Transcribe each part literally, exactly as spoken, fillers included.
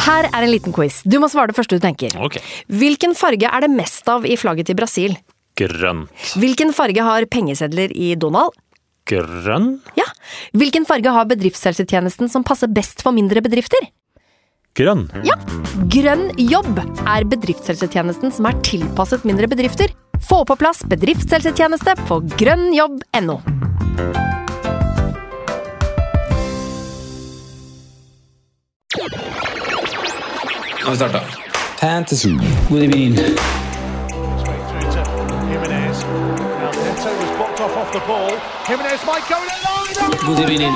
Her er en liten quiz. Du må svare det første du tenker. Ok. Hvilken farge er det mest av i flagget til Brasil? Grønt. Hvilken farge har pengesedler i Donald? Grønn? Ja. Hvilken farge har bedriftshelsetjenesten som passer best for mindre bedrifter? Grønn. Ja. Grønn jobb er bedriftshelsetjenesten som er tilpasset mindre bedrifter. Få på plass bedriftshelsetjeneste på grønnjobb punktum no. Nå har vi startet. Fantasy. God evening. God evening.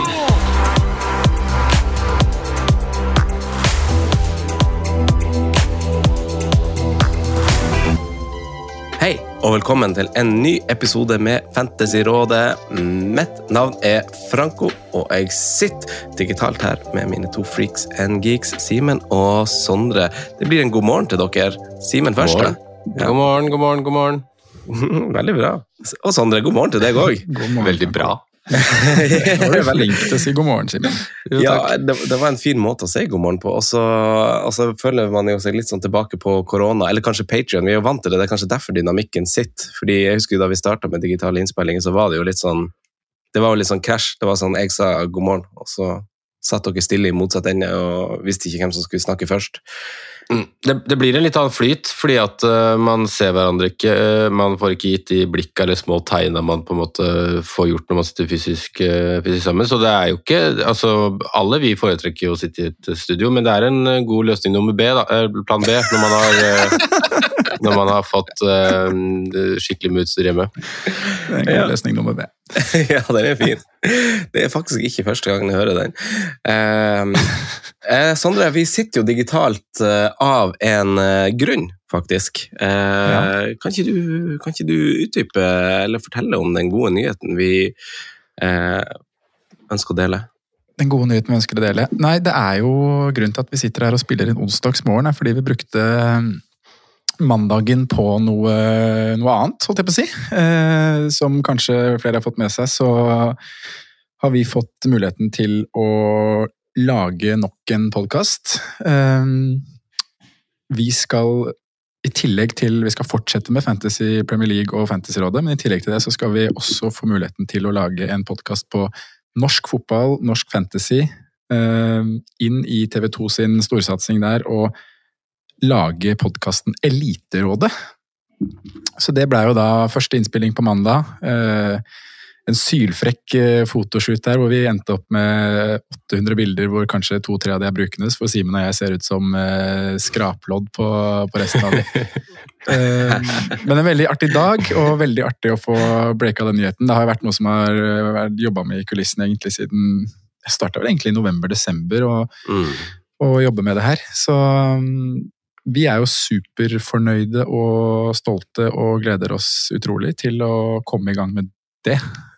Hei, og velkommen til en ny episode med Fantasyrådet. Mitt navn er Franco, og jeg sitter digitalt her med mine to freaks and geeks, Simen og Sondre. Det blir en god morgen til dere. Simen først. God morgen. Ja. God morgen, god morgen, god morgen. Veldig bra. Og Sondre, god morgen til deg også. God morgen. Veldig bra. Nå er du flink til å si god morgen, Simen. Ja, det, det var en fin måte å si god morgen på, og så, og så føler man jo seg litt sånn tilbake på korona, eller kanskje Patreon, vi er jo vant til det, det er kanskje derfor dynamikken sitter, fordi jeg husker jo da vi startet med digitale innspillinger, så var det jo litt sånn, det var jo litt sånn crash, det var sånn, jeg sa god morgen, og så satt dere stille i motsatt ende, og visste ikke hvem som skulle snakke først. Mm. Det, det blir en litt annen flyt, fordi at uh, man ser hverandre ikke, uh, man får ikke gitt i blikk eller små tegn at man på en måte får gjort når man sitter fysisk, uh, fysisk sammen, så det er jo ikke, altså alle vi foretrekker jo å sitte i et studio, men det er en uh, god løsning nummer B, da, uh, plan B, når man har, uh, når man har fått uh, skikkelig med utstyr hjemme. Det er en god ja. løsning nummer B. Ja, den er fin. Det er faktisk ikke første gangen jeg hører den. Uh, uh, Sondre, vi sitter jo digitalt uh, av en uh, grunn, faktisk. Uh, ja. kan, ikke du, kan ikke du utdype eller fortelle om den gode nyheten vi uh, ønsker å dele? Den gode nyheten vi ønsker å dele? Nei, det er jo grunnen til at vi sitter her og spiller en onsdagsmorgen, er fordi vi brukte mandagen på noe, noe annet, holdt jeg på å si. Eh, som kanskje flere har fått med seg, så har vi fått muligheten til å lage nok en podcast. Eh, vi skal i tillegg til, vi skal fortsette med Fantasy Premier League og Fantasyrådet, men i tillegg til det så skal vi også få muligheten til å lage en podcast på norsk fotball, norsk fantasy, eh, inn i T V to sin storsatsing der, og lage podcasten Eliterådet. Så det ble jo da første innspilling på mandag. Eh, en sylfrekk fotoshoot der, hvor vi endte opp med åtte hundre bilder, hvor kanskje to-tre av de er brukendes, for Simen og jeg ser ut som eh, skraplodd på, på resten av det. eh, men en veldig artig dag, og veldig artig å få breaka den nyheten. Det har jo vært noe som har vært jobbet med i kulissen egentlig siden, jeg startet vel egentlig i november-desember, og, mm. og jobbe med det her. Så vi er jo superfornøyde og stolte og gleder oss utrolig til å komme i gang med det.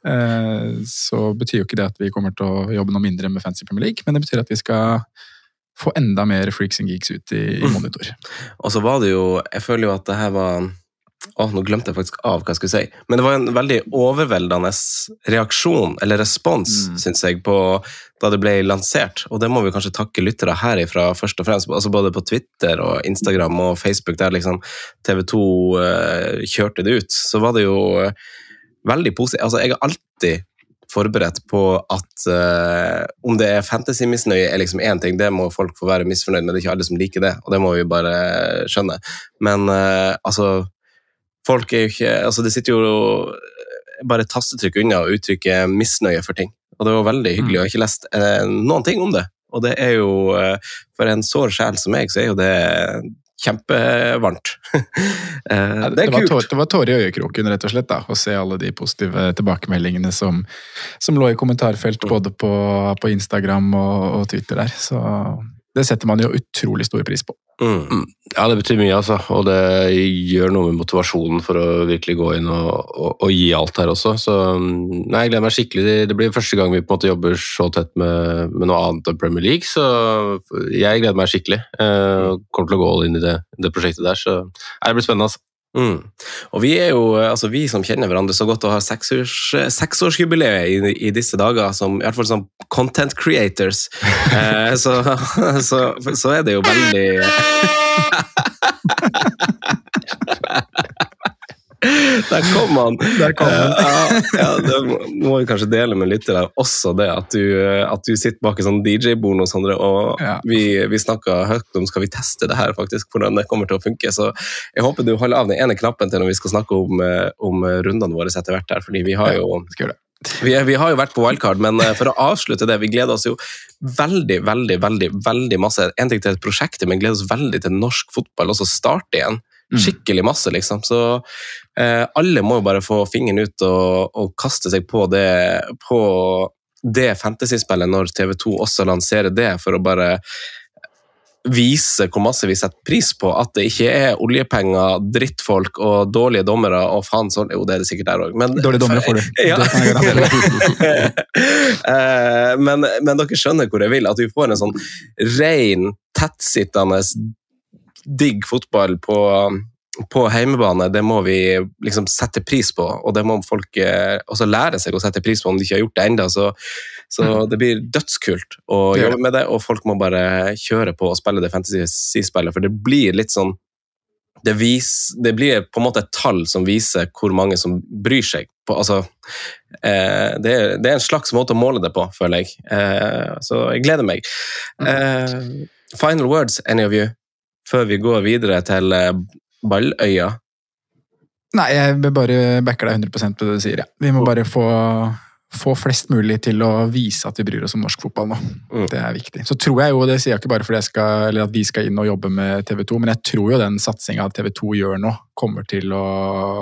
Så betyr jo ikke det at vi kommer til å jobbe noe mindre med Fantasy Premier League, men det betyr at vi skal få enda mer freaks and geeks ut i, i monitor. Og så var det jo, jeg føler jo at det her var, åh, nå glemte jeg faktisk av hva jeg skulle si, men det var en veldig overveldende reaksjon, eller respons, mm. synes jeg, på da det ble lansert, og det må vi kanskje takke lyttere herifra først og fremst, altså både på Twitter og Instagram og Facebook, der liksom T V to uh, kjørte det ut, så var det jo uh, veldig positivt, altså jeg har alltid forberedt på at uh, om det er fantasy-misnøye er liksom en ting, det må folk få være misfornøyd med, det er ikke alle som liker det, og det må vi bare skjønne, men uh, altså folk er jo ikke, altså det sitter jo bare tastetrykk unna og uttrykke misnøye for ting. Og det var veldig hyggelig, og jeg har ikke lest eh, noen ting om det. Og det er jo, eh, for en sår sjel som meg, så er jo det kjempevarmt. eh, det, det er det kult. Var det var tårer i øyekroken, rett og slett, da, å se alle de positive tilbakemeldingene som, som lå i kommentarfelt, både på, på Instagram og, og Twitter der. Så det setter man jo utrolig stor pris på. Mm. Ja, det betyr mye, altså, og det gjør noe med motivasjonen for å virkelig gå inn og, og, og gi alt her også, så nei, jeg gleder meg skikkelig. Det blir første gang vi på en måte jobber så tett med, med noe annet enn Premier League, så jeg gleder meg skikkelig. Jeg kommer til å gå all inn i det, det prosjektet der, så det blir spennende, altså. Mm. Og vi er jo, altså vi som kjenner hverandre så godt og har seksårs, seksårsjubileet i, i disse dager, som i hvert fall som content creators, eh, så, så, så er det jo veldig... Der kom han. Der kom han. ja, ja, det må vi kanskje dele med lyttere også det, at du, at du sitter bak en sånn D J-bord og sånne, og ja. vi, vi snakket høyt om, skal vi teste det her faktisk, hvordan det kommer til å funke, så jeg håper du holder av den ene knappen til når vi skal snakke om, om rundene våre etter hvert her, fordi vi har jo... Ja, Vi, vi har jo vært på wildcard, men for å avslutte det, vi gleder oss jo veldig, veldig, veldig, veldig masse, en ting til et prosjekt, men gleder oss veldig til norsk fotball, også starte igjen, skikkelig masse liksom, så eh, alle må jo bare få fingeren ut og, og kaste seg på det, på det fantasy-spillet når T V to også lanserer det, for å bare vise hvor masse vi setter pris på, at det ikke er oljepenger, drittfolk og dårlige dommere, og faen sånn, jo det er det sikkert der også. Men, dårlige dommere får du. Ja. men, men dere skjønner hvor jeg vil, at vi får en sånn ren, tettsittende, digg fotball på, på heimebane, det må vi liksom sette pris på, og det må folk eh, også lære seg å sette pris på om de ikke har gjort det enda, så, så det blir dødskult å jobbe med det, og folk må bare kjøre på og spille det fantasy-spillet, for det blir litt sånn, det, vis, det blir på en måte et tall som viser hvor mange som bryr seg på, altså, eh, det, er, det er en slags måte å måle det på, føler jeg, eh, så jeg gleder meg. Eh, final words, any of you? Før vi går videre til Balløya? Nei, jeg vil bare backe deg hundre prosent på det du sier. Ja. Vi må bare få, få flest mulig til å vise at vi bryr oss om norsk fotball nå. Mm. Det er viktig. Så tror jeg jo, det sier jeg ikke bare fordi jeg skal, eller at vi skal inn og jobbe med T V to, men jeg tror jo den satsingen T V to gjør nå kommer til å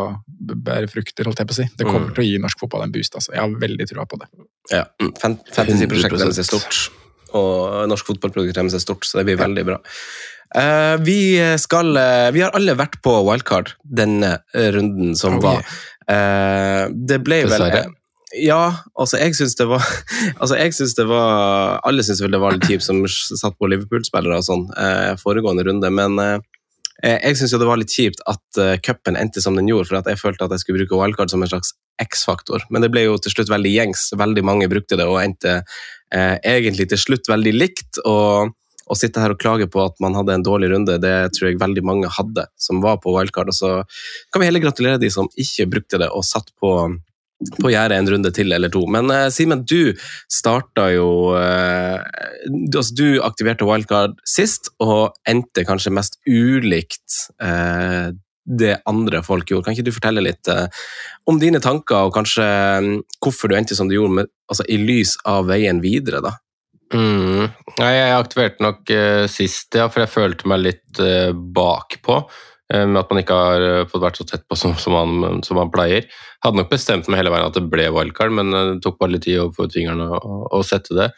bære frukter, holdt jeg på å si. Det kommer mm. til å gi norsk fotball en boost, altså. Jeg har veldig troa på det. Ja, fantasy-prosjektet deres er stort, og norsk fotballprodukt deres er stort, så det blir veldig bra. Uh, vi skal uh, vi har alle vært på wildcard denne runden som oh, var uh, det ble vel uh, ja, altså jeg synes det var altså jeg synes det var alle synes vel det var litt kjipt som satt på Liverpool-spillere og sånn uh, foregående runde, men uh, jeg synes jo det var litt kjipt at uh, cupen endte som den gjorde, for at jeg følte at jeg skulle bruke wildcard som en slags X-faktor, men det ble jo til slutt veldig gjengs, veldig mange brukte det og endte uh, egentlig til slutt veldig likt, og å sitte her og klage på at man hadde en dårlig runde, det tror jeg veldig mange hadde som var på wildcard, og så kan vi heller gratulere de som ikke brukte det og satt på, på gjerdet en runde til eller to. Men uh, Simen, du startet jo, uh, du, altså, du aktiverte wildcard sist, og endte kanskje mest ulikt uh, det andre folk gjorde. Kan ikke du fortelle litt uh, om dine tanker, og kanskje um, hvorfor du endte som du gjorde, med, altså, i lys av veien videre da? Mm. Nei, jeg aktiverte nok uh, sist, ja, for jeg følte meg litt uh, bakpå, uh, med at man ikke har uh, fått vært så tett på som, som, man, som man pleier. Hadde nok bestemt meg hele veien at det ble wildcard, men uh, det tok bare litt tid å få ut fingrene og, og sette det.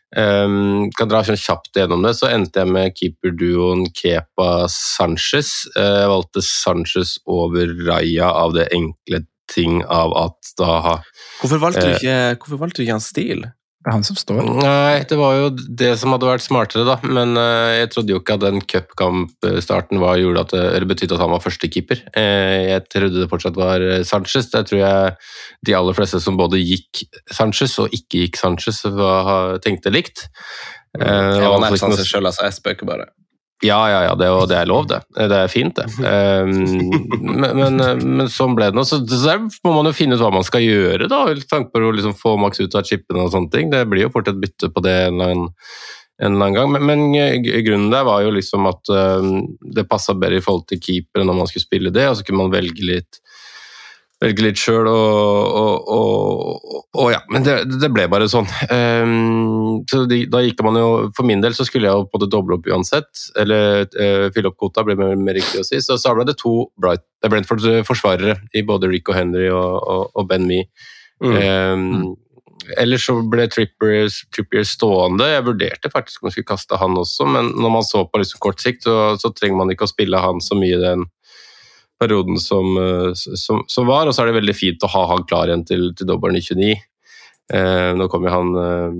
Um, kan dra sånn kjapt gjennom det, så endte jeg med keeperduoen Kepa Sanchez. Uh, jeg valgte Sanchez over Raya av det enkle ting av at da har... Hvorfor valgte du ikke, uh, hvorfor valgte du ikke hans stil? Det er han som står. Nei, det var jo det som hadde vært smartere da, men uh, jeg trodde jo ikke at den cupkamp-starten var, gjorde at det, eller betydde at han var første keeper. Uh, jeg trodde det fortsatt var Sanchez. Det tror jeg de aller fleste som både gikk Sanchez og ikke gikk Sanchez var, tenkte likt. Uh, jeg var nær Sanchez selv, altså jeg spøker bare. Ja, ja, ja, det, det er lov det. Det er fint det. Um, men, men, men sånn ble det nå. Så der må man jo finne ut hva man skal gjøre da, i tanke på å liksom få maks ut av chippene og sånne ting. Det blir jo fortsatt bytte på det en eller annen, en eller annen gang. Men, men grunnen der var jo liksom at um, det passet bedre i forhold til keeperen når man skulle spille det, og så kunne man velge litt velge litt selv, og, og, og, og ja, men det, det ble bare sånn. Um, så de, da gikk man jo, for min del så skulle jeg jo på det doble opp uansett, eller uh, fylle opp kvota, ble mer, mer riktig å si, så, så ble det to Bright, Brentford-forsvarere i både Rico Henry og, og, og Ben Mee. Mm. Um, mm. Ellers så ble Trippier, Trippier stående, jeg vurderte faktisk om jeg skulle kaste han også, men når man så på liksom kort sikt, så, så trenger man ikke å spille han så mye den perioden som, som, som var, og så er det veldig fint å ha han klar igjen til, til dobbelen i tjueni. Eh, nå kommer han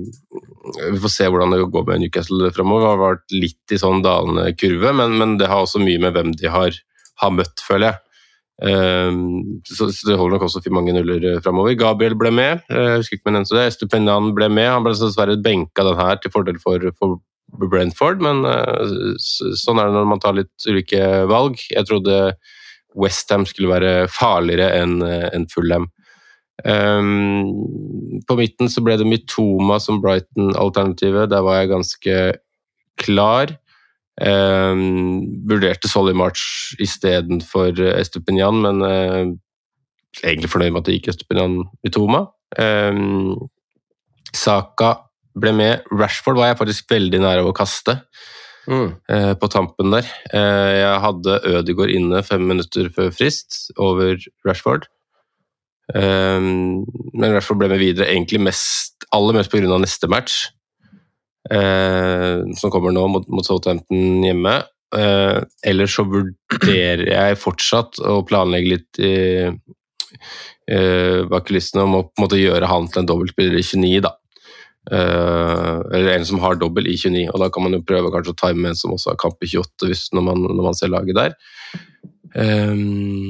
eh, vi får se hvordan det går med Newcastle fremover. Det har vært litt i sånn dalende kurve, men, men det har også mye med hvem de har, har møtt, føler jeg. Um, så, så det holder nok også for mange nuller fremover. Gabriel ble med, jeg husker ikke om jeg nevnte det. Estupiñán ble med, han ble dessverre benka den her til fordel for, for Brentford, men uh, sånn er det når man tar litt ulike valg. Jeg trodde West Ham skulle være farligere enn en Fulham. Um, på midten så ble det Mitoma som Brighton-alternativet, der var jeg ganske klar. Um, vurderte Solly March i stedet for Estupiñán, men uh, egentlig fornøyd med at det gikk Estupiñán Mitoma. Um, Saka ble med. Rashford var jeg faktisk veldig nære å kaste mm. uh, på tampen der. Uh, jeg hadde Ødegaard inne fem minutter før frist over Rashford. Um, men Rashford ble med videre egentlig mest, aller mest på grunn av neste match. Eh, som kommer nå mot, mot Southampton hjemme. Eh, ellers så vurderer jeg fortsatt å planlegge litt i, eh, bak kulissene om å på en måte gjøre han til en dobbeltspiller i tjueni da. Eh, eller en som har dobbelt i tjueni, og da kan man jo prøve kanskje å time en som også har kamp i tjueåtte hvis, når, man, når man ser laget der. Eh,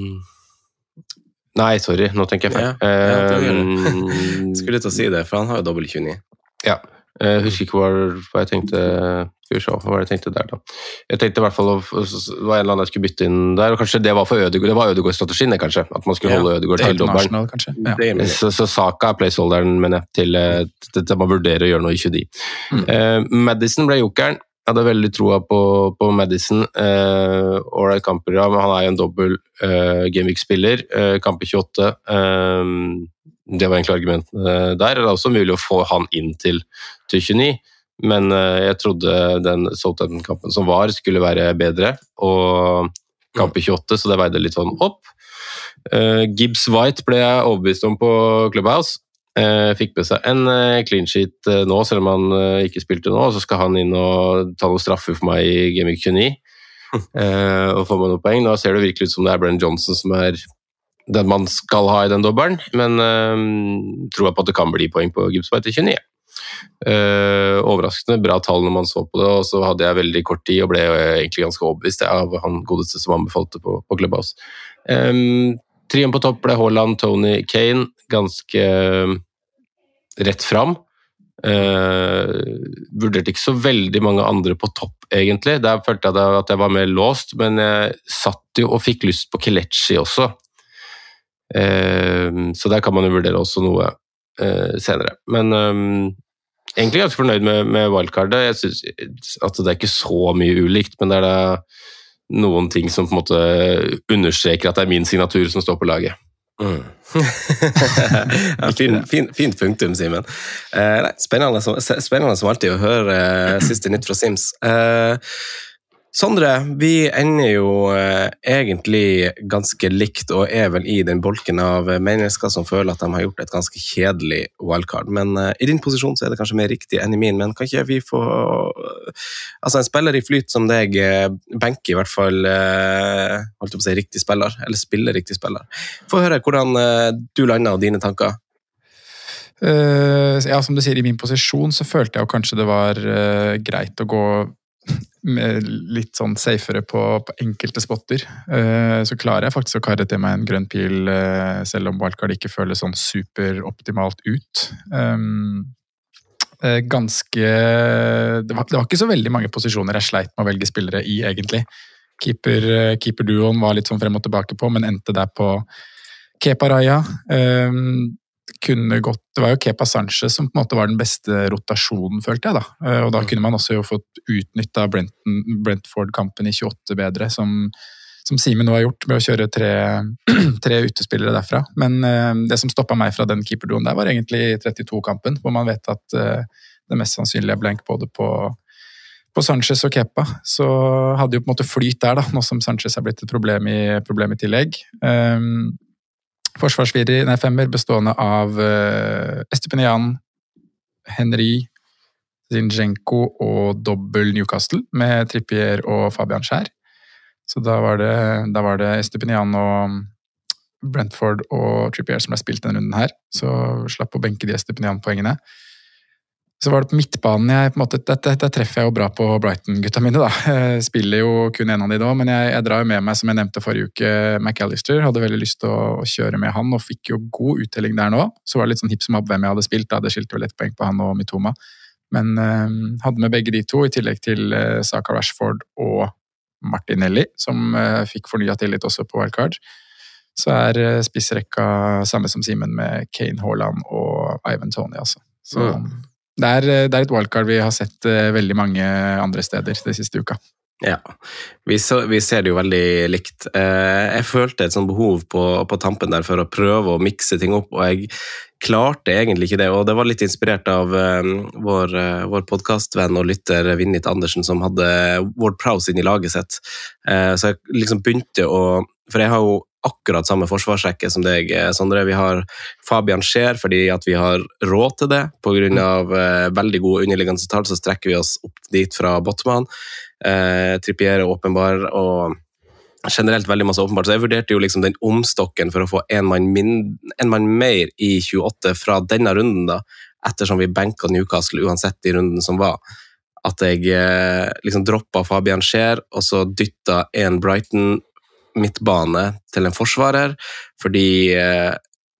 nei, sorry, nå tenker jeg feil. Ja, ja, eh, skulle til å si det, for han har jo dobbelt i tjueni. Ja. Jeg husker ikke hva, hva jeg tenkte Skal vi se, hva jeg tenkte der da Jeg tenkte i hvert fall Det var en eller annen jeg skulle bytte inn der, og kanskje det var for Ødegaard Det var Ødegaard-strategien, kanskje At man skulle ja, holde Ødegaard til dobbelen ja. så, så Saka er placeholderen, men jeg til, til, til man vurderer å gjøre noe i tjueni mm. uh, Maddison ble jokeren Jeg hadde veldig troa på, på Maddison uh, Ålreit kamper, ja, men han er jo en dobbel uh, Gameweek-spiller uh, kamp i tjueåtte uh, Det var egentlig argumentet der. Det er også mulig å få han inn til, til tjueni, men jeg trodde den Southampton-kampen som var skulle være bedre, og kamp i tjueåtte, så det veide litt sånn opp. Gibbs White ble jeg overbevist om på Clubhouse. Fikk med seg en clean sheet nå, selv om han ikke spilte nå, og så skal han inn og ta noen straffer for meg i Game Week tjueni, og få meg noen poeng. Da ser det virkelig ut som det er Brennan Johnson som er den man skal ha i den dobbelen, men øh, tror jeg på at det kan bli poeng på Gibbs White i tjueni. Øh, overraskende bra tall når man så på det, og så hadde jeg veldig kort tid og ble egentlig ganske overbevist av han godeste som anbefalte på, på Clubhouse. Um, trien på topp ble Haaland, Tony, Kane, ganske øh, rett fram. Uh, vurderte ikke så veldig mange andre på topp egentlig, der følte jeg at jeg var mer låst, men jeg satt jo og fikk lyst på Kelechi også. Uh, så der kan man jo vurdere også noe uh, senere. Men um, egentlig ganske fornøyd med, med wildcardet. Jeg synes at det er ikke så mye ulikt, men det er da noen ting som på en måte understreker at det er min signatur som står på laget. Mm. ja, fin, fin, fint punktum, Simen. Uh, nei, spennende, som, spennende som alltid å høre uh, siste nytt fra Sims. Uh, Sondre, vi ender jo uh, egentlig ganske likt og er vel i den bolken av mennesker som føler at de har gjort et ganske kjedelig wildcard, men uh, i din posisjon så er det kanskje mer riktig enn i min, men kan ikke vi få uh, altså en spiller i flyt som deg uh, benker i hvert fall uh, holdt på å si riktig spiller, eller spiller riktig spiller. Få høre hvordan uh, du lander og dine tanker. Uh, ja, som du sier, i min posisjon så følte jeg jo kanskje det var uh, greit å gå med litt sånn safere på, på enkelte spotter, uh, så klarer jeg faktisk å karre til meg en grønn pil, uh, selv om wildcard ikke føles sånn superoptimalt ut. Um, uh, ganske det var, det var ikke så veldig mange posisjoner jeg sleit med å velge spillere i, egentlig. Keeper, uh, keeperduoen var litt sånn frem og tilbake på, men endte der på Kepa Raya. Um, kunne gått, det var jo Kepa Sanchez som på en måte var den beste rotasjonen, følte jeg da, og da kunne man også jo fått utnyttet Brentford-kampen i tjueåtte bedre, som, som Simen nå har gjort med å kjøre tre, tre utespillere derfra, men uh, det som stoppet meg fra den keeperduoen der var egentlig trettito-kampen, hvor man vet at uh, det mest sannsynlige er blank både på, på Sanchez og Kepa, så hadde jo på en måte flyt der da, nå som Sanchez har blitt et problem i, problem i tillegg. Um, Forsvarsfirer, nei, femmer bestående av uh, Estupiñán, Henry, Zinchenko og dobbel Newcastle med Trippier og Fabian Schär. Så da var det, da var det Estupiñán og Brentford og Trippier som ble spilt denne runden her. Så slapp å benke de Estupiñán-poengene. Så var det på midtbanen jeg på en måte, dette, dette treffer jeg jo bra på Brighton-gutta mine da. Jeg spiller jo kun en av de da, men jeg, jeg drar jo med meg, som jeg nevnte forrige uke, McAllister. Hadde veldig lyst til å, å kjøre med han, og fikk jo god uttelling der nå. Så var det litt sånn hipp som opp hvem jeg hadde spilt, da hadde skilt jo litt poeng på han og Mitoma. Men eh, hadde med begge de to, i tillegg til eh, Saka Rashford og Martinelli, som eh, fikk fornyet tillit også på wildcard. Så er eh, spissrekka samme som Simen med Kane, Haaland og Ivan Toney, altså. Så... Mm. Det er, det er et wildcard vi har sett uh, veldig mange andre steder det siste uka. Ja, vi, så, vi ser det jo veldig likt. Uh, jeg følte et sånt behov på, på tampen der for å prøve å mikse ting opp, og jeg klarte egentlig ikke det, og det var litt inspirert av uh, vår, uh, vår podcastvenn og lytter Vinnit Andersen, som hadde Ward Prowse inn i laget sitt. Uh, så jeg liksom begynte å, for jeg har jo akkurat samme forsvarsrekke som deg, Sondre. Vi har Fabian Scheer fordi at vi har råd til det. På grunn av eh, veldig gode underliggende tall, så strekker vi oss opp dit fra Botman. Eh, Trippier er åpenbar, og generelt veldig masse åpenbart. Så jeg vurderte jo liksom den omstokken for å få en mann, min, en mann mer i tjueåtte fra denne runden, da, ettersom vi benket Newcastle uansett i runden som var. At jeg eh, liksom droppet Fabian Scheer, og så dyttet en Brighton midtbane til en forsvarer, fordi eh,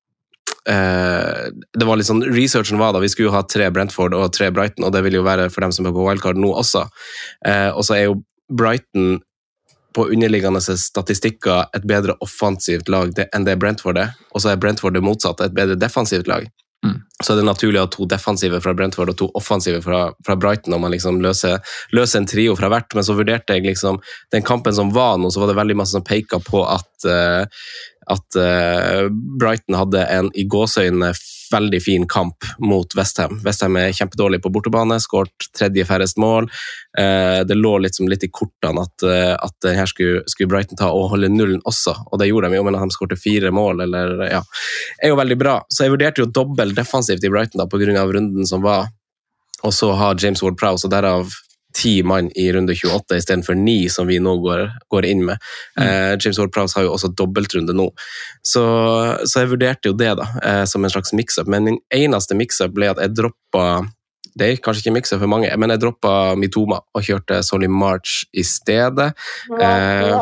eh, det var litt sånn, researchen var da, vi skulle jo ha tre Brentford og tre Brighton, og det vil jo være for dem som er på wildcard nå også. Eh, og så er jo Brighton på underliggende statistikker et bedre offensivt lag enn det Brentford er, og så er Brentford det motsatte, et bedre defensivt lag. Mm. Så det er naturlig å ha to defensive fra Brentford og to offensive fra, fra Brighton når man liksom løser, løser en trio fra hvert, men så vurderte jeg liksom den kampen som var nå, så var det veldig masse som peket på at, uh, at uh, Brighton hadde en i gåsøyne veldig fin kamp mot West Ham. West Ham er kjempedårlig på bortebane, skåret tredje færrest mål. Uh, det lå liksom litt i kortene at, uh, at her skulle, skulle Brighton ta og holde nullen også, og det gjorde de jo, men at de skårte fire mål, eller ja, er jo veldig bra. Så jeg vurderte jo dobbelt defensivt i Brighton da, på grunn av runden som var, og så har James Ward-Prowse, og derav ti mann i runde tjueåtte i stedet for ni som vi nå går, går inn med. Mm. Eh, James Ward-Prowse har jo også dobbeltrunde nå. Så, så jeg vurderte jo det da, eh, som en slags mix-up, men min eneste mix-up ble at jeg droppet, det er kanskje ikke mix-up for mange, men jeg droppet Mitoma og kjørte Solly March i stedet. Eh...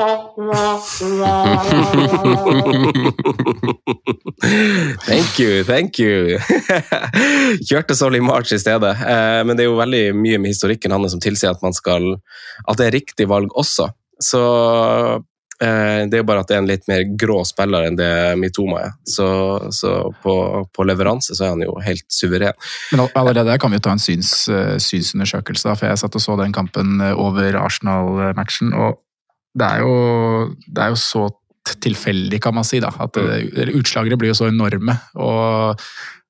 thank you, thank you. Kjørte Solly March i stedet, eh, men det er jo veldig mye med historikken hans som tilsier at man skal, at det er riktig valg også. Så eh, det er bare at det er en litt mer grå spiller enn det Mitoma er. Så, så på, på leveranse så er han jo helt suveren. Men allerede der kan vi ta en syns, synsundersøkelse, da, for jeg satt og så den kampen over Arsenal-matchen, og det er jo, det er jo så tilfeldig, kan man si, da, at det, utslagene blir jo så enorme, og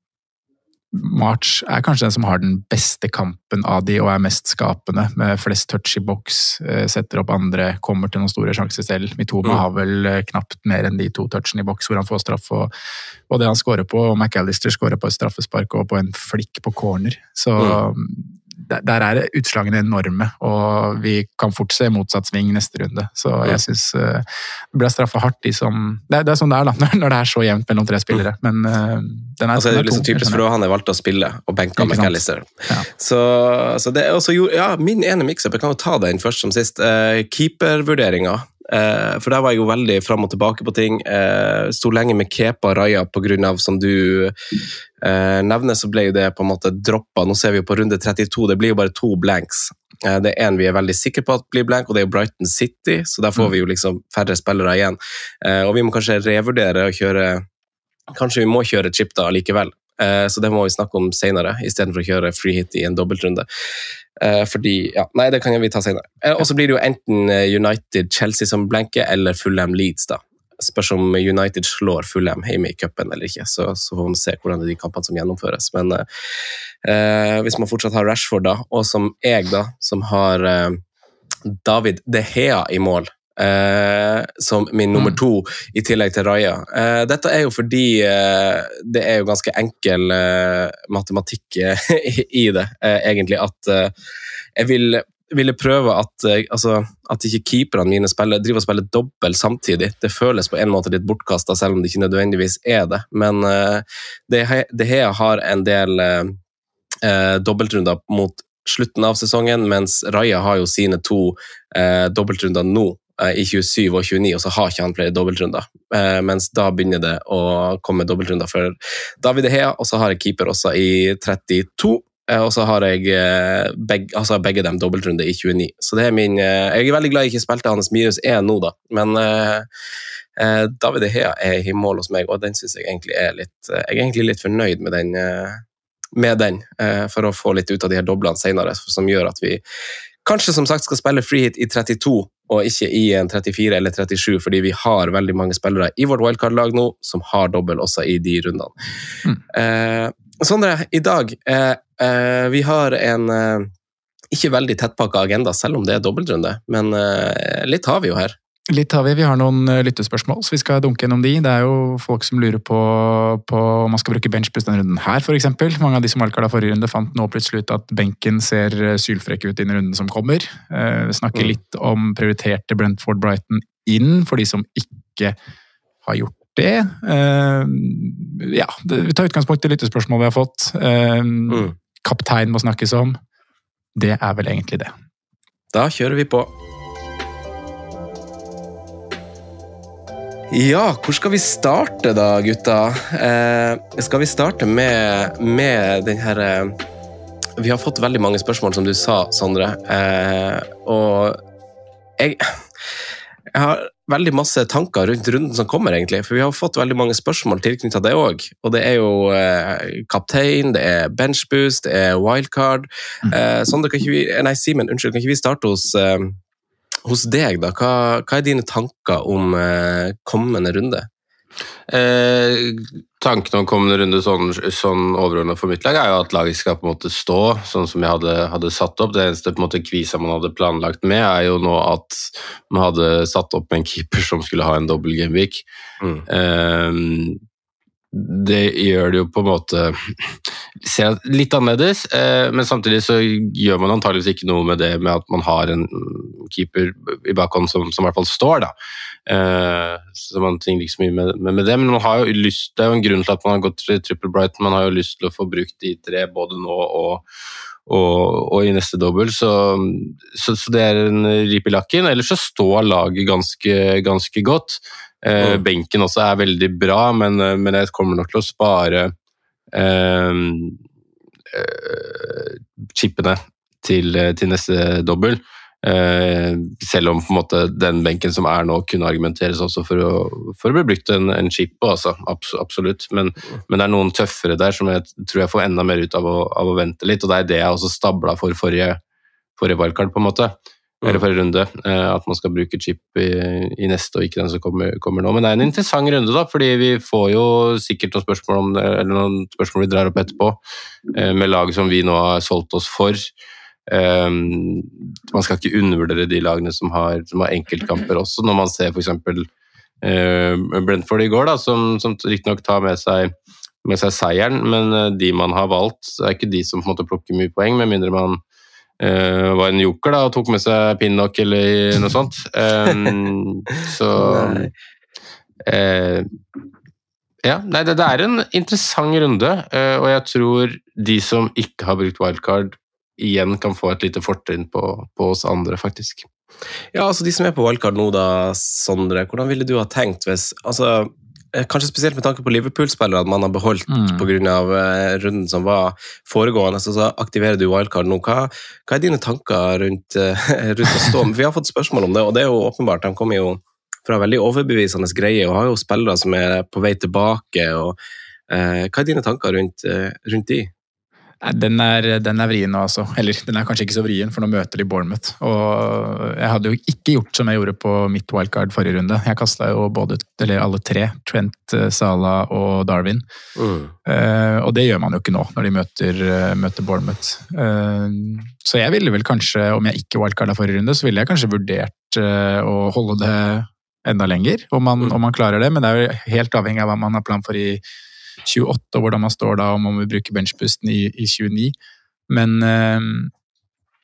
March er kanskje den som har den beste kampen av de, og er mest skapende, med flest touch i boks, setter opp andre, kommer til noen store sjanser selv. Mitoma mm. har vel knapt mer enn de to touchene i boks, hvor han får straff, og, og det han skårer på, og McAllister skårer på et straffespark, og på en flikk på corner, så mm. der, der er utslagene enorme, og vi kan fort se motsatt sving neste runde, så jeg synes uh, det ble straffet hardt de som, det, det er sånn det er da, når det er så jevnt mellom tre spillere, men uh, den er, altså, det er liksom typisk for han er valgt å spille og benka McAllister. Ja. Så, så det er også, ja, min ene mix-up, jeg kan jo ta den først som sist, uh, keepervurderinger. Uh, for der var jeg jo veldig frem og tilbake på ting. Uh, Stod lenge med Kepa Raja på grunn av, som du uh, nevner, så ble jo det på en måte droppet. Nå ser vi jo på runde trettito, det blir jo bare to blanks. Uh, det er en vi er veldig sikre på at blir blank, og det er jo Brighton City, så der får vi jo liksom færre spillere igjen. Uh, og vi må kanskje revurdere å kjøre, kanskje vi må kjøre chip da likevel. Uh, så det må vi snakke om senere, i stedet for å kjøre free hit i en dobbeltrunde. Uh, fordi, ja, nei, det kan vi ta senere. Uh, og så blir det jo enten United-Chelsea som blanke, eller Fulham-Leeds da. Spørs om United slår Fulham hjemme i cupen eller ikke, så, så får man se hvordan det er de kampene som gjennomføres. Men uh, uh, hvis man fortsatt har Rashford da, og som jeg da, som har uh, David De Gea i mål, Uh, som min nummer to i tillegg til Raja. Uh, dette er jo fordi uh, det er jo ganske enkel uh, matematikk uh, i, i det, uh, egentlig, at uh, jeg vil, ville prøve at, uh, altså, at ikke keeperne mine spiller, driver og spiller dobbelt samtidig. Det føles på en måte litt bortkastet, selv om det ikke nødvendigvis er det. Men uh, det, det her har en del uh, eh, dobbeltrunder mot slutten av sesongen, mens Raja har jo sine to eh, dobbeltrunder nå, eh, i tjuesyv og tjueni, og så har ikke han flere dobbeltrunder. Eh, mens da begynner det å komme dobbeltrunder for David De Gea, og så har jeg keeper også i trettito, eh, og så har jeg eh, begge, altså begge dem dobbeltrunde i tjueni. Så det er min, eh, jeg er veldig glad jeg ikke spilte hans minus én nå da, men eh, eh, David De Gea er i mål hos meg, og den synes jeg egentlig er litt, jeg er egentlig litt fornøyd med den eh, med den, for å få litt ut av de her doblene senere, som gjør at vi kanskje som sagt skal spille free hit i trettito, og ikke i en trettifire eller trettisju, fordi vi har veldig mange spillere i vårt wildcard-lag nå, som har dobbel også i de rundene. Mm. Eh, Sondre, i dag, eh, eh, vi har en eh, ikke veldig tettpakket agenda, selv om det er dobbeltrunde, men eh, litt har vi jo her. Litt har vi, vi har noen lyttespørsmål, så vi skal dunke gjennom de. Det er jo folk som lurer på, på om man skal bruke benchboost denne runden her, for eksempel. Mange av de som valgkartet forrige runde fant nå plutselig ut at benken ser sylfrekk ut i den runden som kommer. Vi snakker mm. litt om prioriterte Brentford Brighton inn, for de som ikke har gjort det. Ja, vi tar utgangspunkt i lyttespørsmål vi har fått. Mm. Kaptein må snakkes om. Det er vel egentlig det. Da kjører vi på. Ja, hvor skal vi starte da, gutta? Eh, skal vi starte med, med den her... Eh, vi har fått veldig mange spørsmål, som du sa, Sondre. Eh, og jeg, jeg har veldig masse tanker rundt runden som kommer, egentlig. For vi har fått veldig mange spørsmål tilknyttet det også. Og det er jo eh, kaptein, det er benchboost, det er wildcard. Eh, Sondre, kan ikke vi... Nei, Simen, unnskyld, kan ikke vi starte hos... Eh, Hos deg da, hva, hva er dine tanker om eh, kommende runde? Eh, tanken om kommende runde sånn, sånn overordnet for mitt lag er jo at laget skal på en måte stå, sånn som jeg hadde, hadde satt opp. Det eneste på en måte kvisa man hadde planlagt med er jo nå at man hadde satt opp med en keeper som skulle ha en dobbel gameweek. Mm. Eh, det gjør det jo på en måte ser litt annerledes, men samtidig så gjør man antageligvis ikke noe med det med at man har en keeper i bakhånd som, som i hvert fall står da. Så man trenger ikke så mye med, med det, men man har jo lyst, det er jo en grunn til at man har gått til Triple Brighton, man har jo lyst til å få brukt de tre både nå og, og, og i neste dobbel, så, så, så det er en rip i lakken. Ellers så står laget ganske, ganske godt. Uh, mm. Benken også er veldig bra, men, men jeg kommer nok til å spare uh, uh, chipene til, til neste dobbel, uh, selv om på en måte den benken som er nå kunne argumenteres også for å, for å bli brukt en, en chip på, altså, Abs- absolutt, men, mm. men det er noen tøffere der som jeg tror jeg får enda mer ut av å, av å vente litt, og det er det jeg også stabla for forrige, forrige wildcard på en måte. Eller forrige runde, at man skal bruke chip i, i neste og ikke den som kommer, kommer nå. Men det er en interessant runde da, fordi vi får jo sikkert noen spørsmål om det, eller noen spørsmål vi drar opp etterpå, med lag som vi nå har solgt oss for. Um, man skal ikke undervurdere de lagene som har, som har enkeltkamper også, når man ser for eksempel uh, Brentford i går, da, som, som riktig nok tar med seg, med seg seieren, men de man har valgt, er ikke de som på en måte plukker mye poeng, med mindre man Uh, var en joker da, og tok med seg Pinnock eller noe sånt. Um, så uh, ja, nei, det, det er en interessant runde, uh, og jeg tror de som ikke har brukt wildcard igjen kan få et lite fortrinn på, på oss andre, faktisk. Ja, altså de som er på wildcard nå da, Sondre, hvordan ville du ha tenkt hvis, altså kanskje spesielt med tanke på Liverpool-spillere at man har beholdt mm. på grunn av uh, runden som var foregående, så, så aktiverer du wildcard nå. Hva, hva er dine tanker rundt, uh, rundt å stå? Vi har fått spørsmål om det, og det er jo åpenbart, de kommer jo fra veldig overbevisende greier, og har jo spillere som er på vei tilbake, og uh, hva er dine tanker rundt, uh, rundt de? Den er, den er vrien nå, altså. Eller, den er kanskje ikke så vrien, for nå møter de Bournemouth. Og jeg hadde jo ikke gjort som jeg gjorde på mitt wildcard forrige runde. Jeg kastet jo både, eller alle tre, Trent, Salah og Darwin. Mm. Uh, og det gjør man jo ikke nå, når de møter, uh, møter Bournemouth. Uh, så jeg ville vel kanskje, om jeg ikke wildcardet forrige runde, så ville jeg kanskje vurdert uh, å holde det enda lenger, om man, mm. om man klarer det. Men det er jo helt avhengig av hva man har plan for i tjueåtte, og hvordan man står da, om man vil bruke benchboosten i, i tjueni. Men,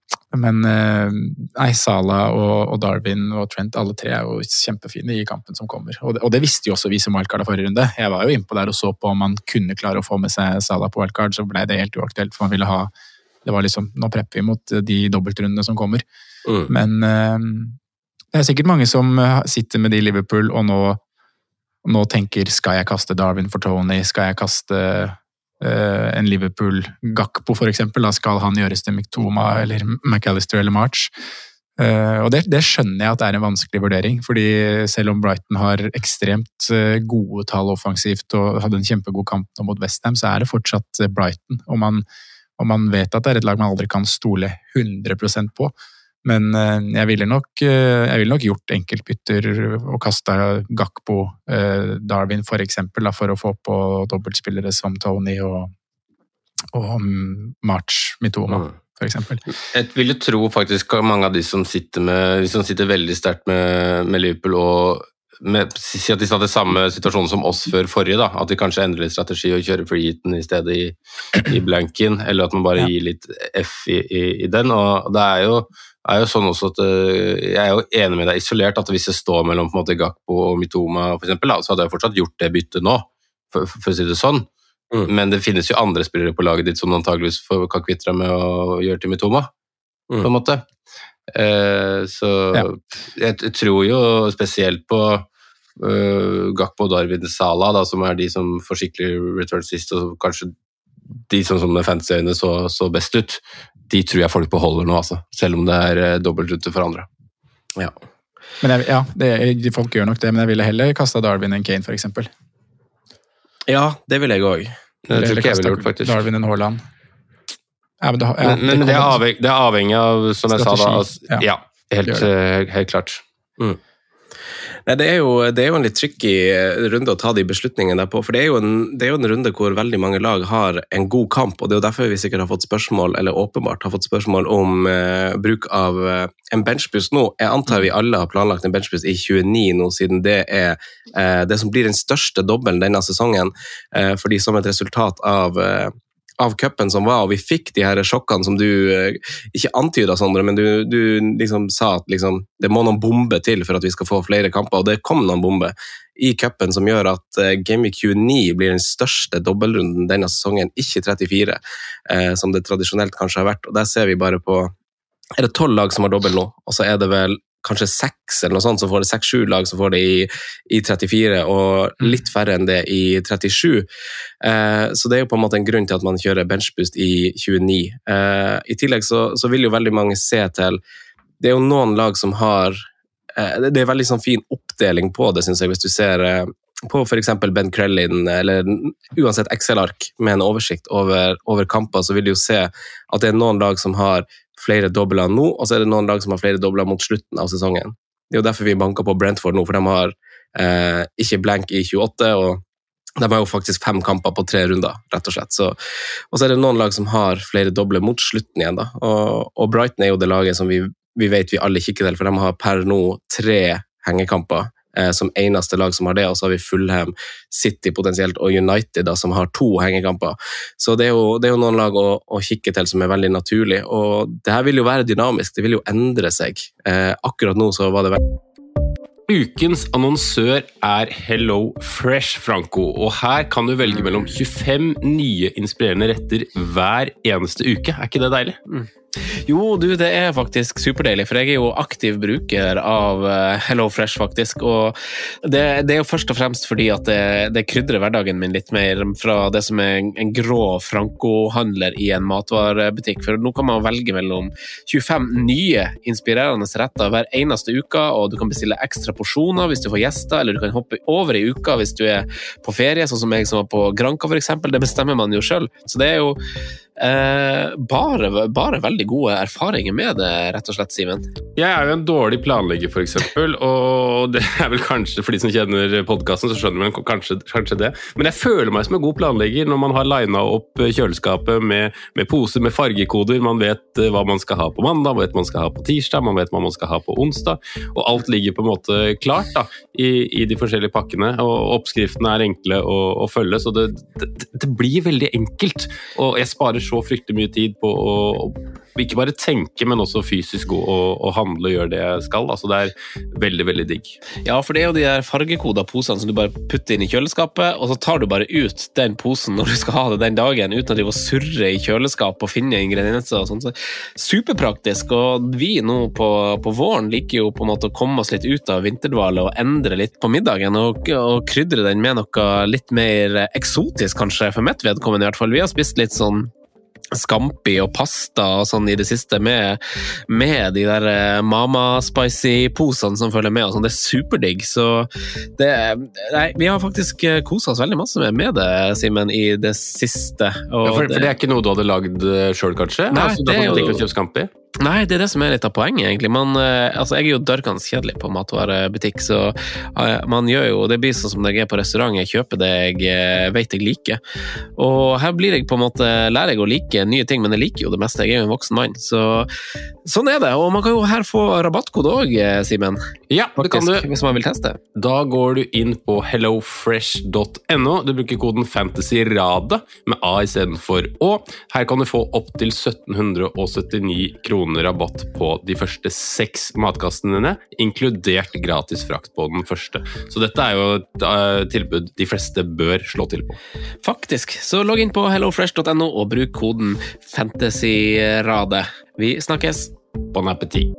Men eh, nei, Salah og, og Darwin og Trent, alle tre er jo kjempefine i kampen som kommer. Og det, og det visste jo også vi som wildcard av forrige runde. Jeg var jo innpå der og så på om man kunne klare å få med seg Salah på wildcard, så ble det helt uaktuelt, for man ville ha, det var liksom, nå prepper vi mot de dobbeltrundene som kommer. Mm. Men eh, det er sikkert mange som sitter med de i Liverpool og nå, nå tenker, skal jeg kaste Darwin for Tony, skal jeg kaste uh, en Liverpool Gakpo for eksempel, da skal han gjøres til Mitoma eller McAllister eller March. Uh, og det, det skjønner jeg at det er en vanskelig vurdering, fordi selv om Brighton har ekstremt uh, gode tall offensivt og hadde en kjempegod kamp mot West Ham, så er det fortsatt Brighton, og man, og man vet at det er et lag man aldri kan stole hundre prosent på. Men jeg ville nok, jeg ville nok gjort enkeltbytter og kastet Gakpo, Darwin for eksempel, for å få på dobbeltspillere som Tony og, og March, Mitoma for eksempel. Jeg ville tro faktisk at mange av de som sitter, med, de som sitter veldig sterkt med, med Liverpool og med, si at de hadde samme situasjon som oss før forrige, da, at de kanskje endrer litt strategi og kjører free hiten i stedet i, i blanken, eller at man bare ja. gir litt F i, i, i den, og det er jo er jo sånn også at jeg er jo enig med deg isolert at hvis jeg står mellom på en måte Gakpo og Mitoma for eksempel, da, så hadde jeg fortsatt gjort det byttet nå, for, for å si det sånn. Mm. Men det finnes jo andre spillere på laget ditt som antageligvis kan kvitte deg med å gjøre til Mitoma, mm. på en måte. Eh, så ja. jeg, jeg tror jo spesielt på uh, Gakpo, Darwin, Salah, da, som er de som får skikkelig return sist, og kanskje de som, som med fancy-øyne så, så best ut, de tror jeg folk beholder nå, altså, selv om det er uh, dobbeltrute for andre. Ja, men jeg, ja det, folk gjør nok det, men jeg ville heller kaste Darwin enn Kane, for eksempel. Ja, det vil jeg også. Det tror ikke jeg ville gjort, faktisk. Darwin enn Haaland. Ja, men, det, ja, men, men det, er avheng, det er avhengig av, som strategi. Jeg sa da, altså, ja. ja, helt, helt klart. Mm. Nei, det er, jo, det er jo en litt tricky runde å ta de beslutningene der på, for det er, jo en, det er jo en runde hvor veldig mange lag har en god kamp, og det er jo derfor vi sikkert har fått spørsmål, eller åpenbart har fått spørsmål om eh, bruk av eh, en benchboost nå. Jeg antar vi alle har planlagt en benchboost i tjueni nå, siden det er eh, det som blir den største dobbelen denne sesongen, eh, fordi som et resultat av eh, av cupen som var, og vi fikk de her sjokkene som du eh, ikke antydet, Sondre, men du, du liksom sa at liksom, det må noen bombe til for at vi skal få flere kamper, og det kom noen bombe i cupen som gjør at eh, Game Week tjueni blir den største dobbeltrunden denne sesongen, ikke trettifire, eh, som det tradisjonelt kanskje har vært, og der ser vi bare på, er det tolv lag som har dobbelt nå, og så er det vel kanskje seks eller noe sånt, så får det seks-sju lag som får det i, i trettifire, og litt færre enn det i trettisju. Eh, så det er jo på en måte en grunn til at man kjører benchboost i tjueni. Eh, I tillegg så, så vil jo veldig mange se til, det er jo noen lag som har, eh, det er veldig sånn fin oppdeling på det, synes jeg, hvis du ser eh, på for eksempel Ben Krellin, eller uansett Excel-ark med en oversikt over, over kamper, så vil du jo se at det er noen lag som har flere dobler nå, og så er det noen lag som har flere dobler mot slutten av sesongen. Det er jo derfor vi banker på Brentford nå, for de har eh, ikke blank i tjueåtte, og de har jo faktisk fem kamper på tre runder, rett og slett. Så, og så er det noen lag som har flere dobler mot slutten igjen, da. Og, og Brighton er jo det laget som vi, vi vet vi alle kikker til, for de har per nå tre hengekamper, eh, som eneste lag som har det, og så har vi Fulham, City potensielt, og United da, som har to hengekamper. Så det er jo, det er jo noen lag å, å kikke til som er veldig naturlig, og det her vil jo være dynamisk, det vil jo endre seg. Eh, akkurat nå så var det veldig... Ukens annonsør er Hello Fresh, Franco, og her kan du velge mellom tjuefem nye inspirerende retter hver eneste uke. Er ikke det deilig? Mm. Jo, du, det er faktisk superdeilig, for jeg er jo aktiv bruker av Hello Fresh faktisk, og det, det er jo først og fremst fordi at det, det krydrer hverdagen min litt mer fra det som er en grå Franco-handler i en matvarebutikk, for nå kan man velge mellom tjuefem nye inspirerende retter hver eneste uke, og du kan bestille ekstra porsjoner hvis du får gjester, eller du kan hoppe over i uka hvis du er på ferie, sånn som jeg som var på Granca for eksempel, det bestemmer man jo selv, så det er jo Eh, bare, bare veldig gode erfaringer med det, rett og slett, Simen. Jeg er jo en dårlig planlegger, for eksempel, og det er vel kanskje, for de som kjenner podcasten, så skjønner man kanskje, kanskje det. Men jeg føler meg som en god planlegger når man har linet opp kjøleskapet med, med poser med fargekoder. Man vet hva man skal ha på mandag, man vet hva man skal ha på tirsdag, man vet hva man skal ha på onsdag, og alt ligger på en måte klart da, i, i de forskjellige pakkene, og oppskriftene er enkle å, å følge, så det, det, det blir veldig enkelt, og jeg sparer så fryktelig mye tid på å, å ikke bare tenke, men også fysisk gå og, og handle og gjøre det jeg skal. Altså det er veldig, veldig digg. Ja, for det er jo de der fargekoda posene som du bare putter inn i kjøleskapet, og så tar du bare ut den posen når du skal ha det den dagen, uten at du må surre i kjøleskap og finne ingredienser og sånt. Så superpraktisk, og vi nå på, på våren liker jo på en måte å komme oss litt ut av vinterdvale og endre litt på middagen, og, og krydre den med noe litt mer eksotisk kanskje, for mitt vedkommende i hvert fall. Vi har spist litt sånn scampi og pasta og sånn i det siste med, med de der mama spicy posene som følger med og sånn. Det er superdigg, så det, nei, vi har faktisk koset oss veldig masse med, med det, Simen, i det siste. Og ja, for, det, for det er ikke noe du hadde lagd selv, kanskje? Nei, altså, det er jo... Du har kjøpt scampi? Nei, det er det som er litt av poenget, egentlig. Man, altså, jeg er jo dørkende kjedelig på matvarebutikk, så man gjør jo, det blir sånn som når jeg er på restaurant, jeg kjøper det jeg vet jeg liker. Og her blir jeg på en måte, lærer jeg å like nye ting, men jeg liker jo det meste. Jeg er jo en voksen mann, så sånn er det. Og man kan jo her få rabattkode også, Simen. Ja, det kan du. Hvis man vil teste. Da går du inn på hellofresh dot no. Du bruker koden FANTASYRADE med A i stedet for Å. Her kan du få opp til sytten syttini kroner rabatt på de første seks matkastene dine, inkludert gratis frakt på den første. Så dette er jo et uh, tilbud de fleste bør slå til på. Faktisk. Så logg inn på hellofresh dot no og bruk koden FANTASYRADE. Vi snakkes. Bon appétit.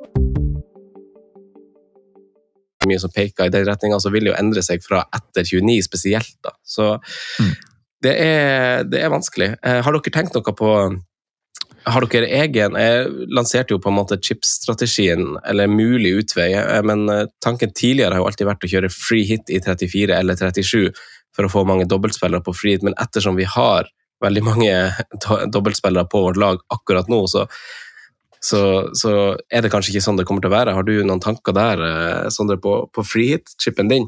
Mye som peker i den retningen, så vil det jo endre seg fra etter tjueni spesielt da. Så mm. det, er, det er vanskelig. Eh, har dere tenkt noe på, har dere egen, jeg lanserte jo på en måte chipstrategien, eller mulig utvei, men tanken tidligere har jo alltid vært å kjøre free hit i trettifire eller trettisju for å få mange dobbeltspillere på free hit, men ettersom vi har veldig mange do- dobbeltspillere på vårt lag akkurat nå, så Så, så er det kanskje ikke sånn det kommer til å være. Har du noen tanker der, Sondre, på, på free-hit-chippen din?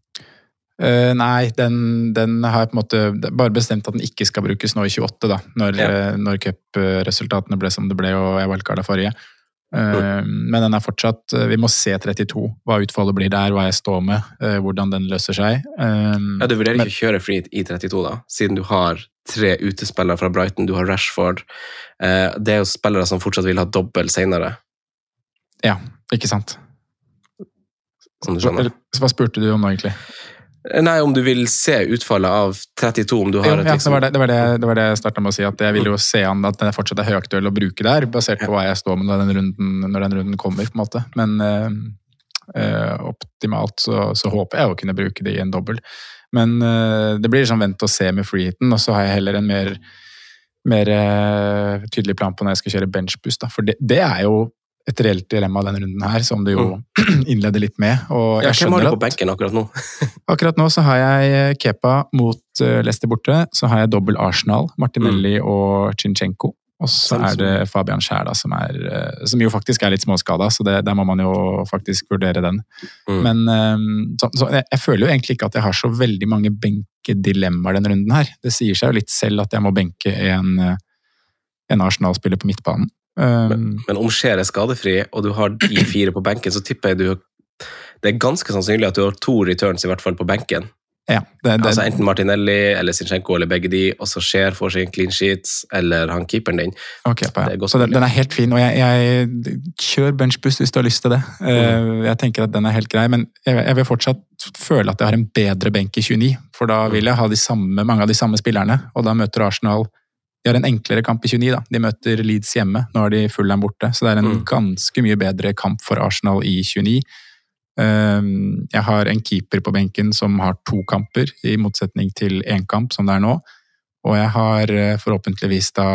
Uh, nei, den, den har jeg på en måte bare bestemt at den ikke skal brukes nå i tjueåtte, da, når, ja. uh, når cup-resultatene ble som det ble, og jeg valgkartet forrige. Uh, mm. Men den er fortsatt, uh, vi må se trettito, hva utfallet blir der, hva jeg står med, uh, hvordan den løser seg. Uh, ja, du vurderer men, ikke å kjøre free-hit i trettito da, siden du har tre utespillere fra Brighton, du har Rashford, uh, det er jo spillere som fortsatt vil ha dobbelt senere. Ja, ikke sant. Som du skjønner. Hva spurte du om nå egentlig? Nei, om du vil se utfallet av trettito, om du har ja, et liksom... Ja, det var det, det, var det, det var det jeg startet med å si, at jeg vil jo se an at den fortsatt er høyaktuell å bruke der, basert på hva jeg står med når den runden, når den runden kommer, på en måte. Men øh, øh, optimalt så, så håper jeg å kunne bruke det i en dobbel. Men øh, det blir sånn vent og se med freehiten, og så har jeg heller en mer, mer øh, tydelig plan på når jeg skal kjøre benchboost, da. For det, det er jo et reelt dilemma denne runden her, som du jo mm. innleder litt med. Og ja, jeg hvem har du på at, benken akkurat nå? akkurat nå så har jeg Kepa mot Leicester borte, så har jeg dobbel Arsenal, Martinelli mm. og Zinchenko, og så er det Fabian Schär da, som, er, som jo faktisk er litt småskada, så det, der må man jo faktisk vurdere den. Mm. Men så, så jeg, jeg føler jo egentlig ikke at jeg har så veldig mange benkedilemmaer denne runden her. Det sier seg jo litt selv at jeg må benke en, en Arsenal-spiller på midtbanen. Men, men om Schär er skadefri, og du har de fire på benken, så tipper jeg du det er ganske sannsynlig at du har to returns i hvert fall på benken. Ja, det, det, altså enten Martinelli eller Zinchenko eller begge de, og så Schär får seg en clean sheets, eller han keeperen din. Ok, ja. Så den, den er helt fin, og jeg, jeg kjør benchboost hvis du har lyst til det. Mm. Jeg tenker at den er helt grei, men jeg, jeg vil fortsatt føle at jeg har en bedre benk i tjueni, for da vil jeg ha de samme, mange av de samme spillerne, og da møter Arsenal. De har en enklere kamp i tjueni da. De møter Leeds hjemme, nå har de Fulham borte, så det er en mm. ganske mye bedre kamp for Arsenal i tjueni. Jeg har en keeper på benken som har to kamper, i motsetning til en kamp som det er nå, og jeg har forhåpentligvis da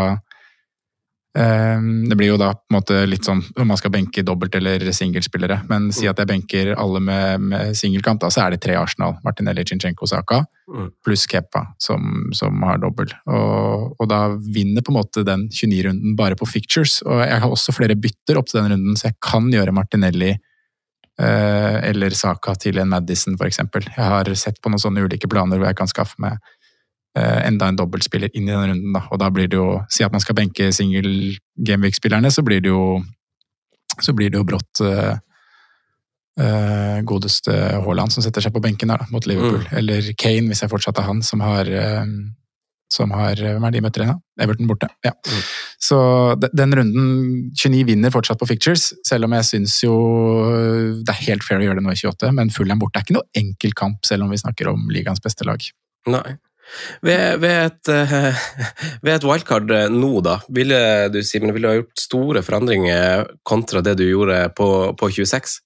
det blir jo da på en måte litt sånn om man skal benke dobbelt eller singelspillere, men si at jeg benker alle med, med singelkamp, da så er det tre Arsenal, Martinelli, Zinchenko, Saka, pluss Kepa som, som har dobbelt, og, og da vinner på en måte den tjueni-runden bare på fictures, og jeg har også flere bytter opp til den runden, så jeg kan gjøre Martinelli Uh, eller Saka til en Madison for eksempel. Jeg har sett på noen sånne ulike planer hvor jeg kan skaffe meg uh, enda en dobbeltspiller inn i den runden da, og da blir det jo, si at man skal benke single gameweek-spillerne, så blir det jo så blir det jo brått uh, uh, godeste Haaland som setter seg på benken der da, mot Liverpool, mm. eller Kane hvis jeg fortsatt har han som har uh, som har, hvem er de møter igjen? Everton borte, ja. Mm. Så den runden, tjueni vinner fortsatt på Fixtures, selv om jeg synes jo det er helt fair å gjøre det nå i tjueåtte, men Fulham borte er ikke noe enkel kamp, selv om vi snakker om ligaens beste lag. Nei. Ved, ved, et, uh, ved et wildcard nå da, ville du, Simen, ville du ha gjort store forandringer kontra det du gjorde på, på tjueseks?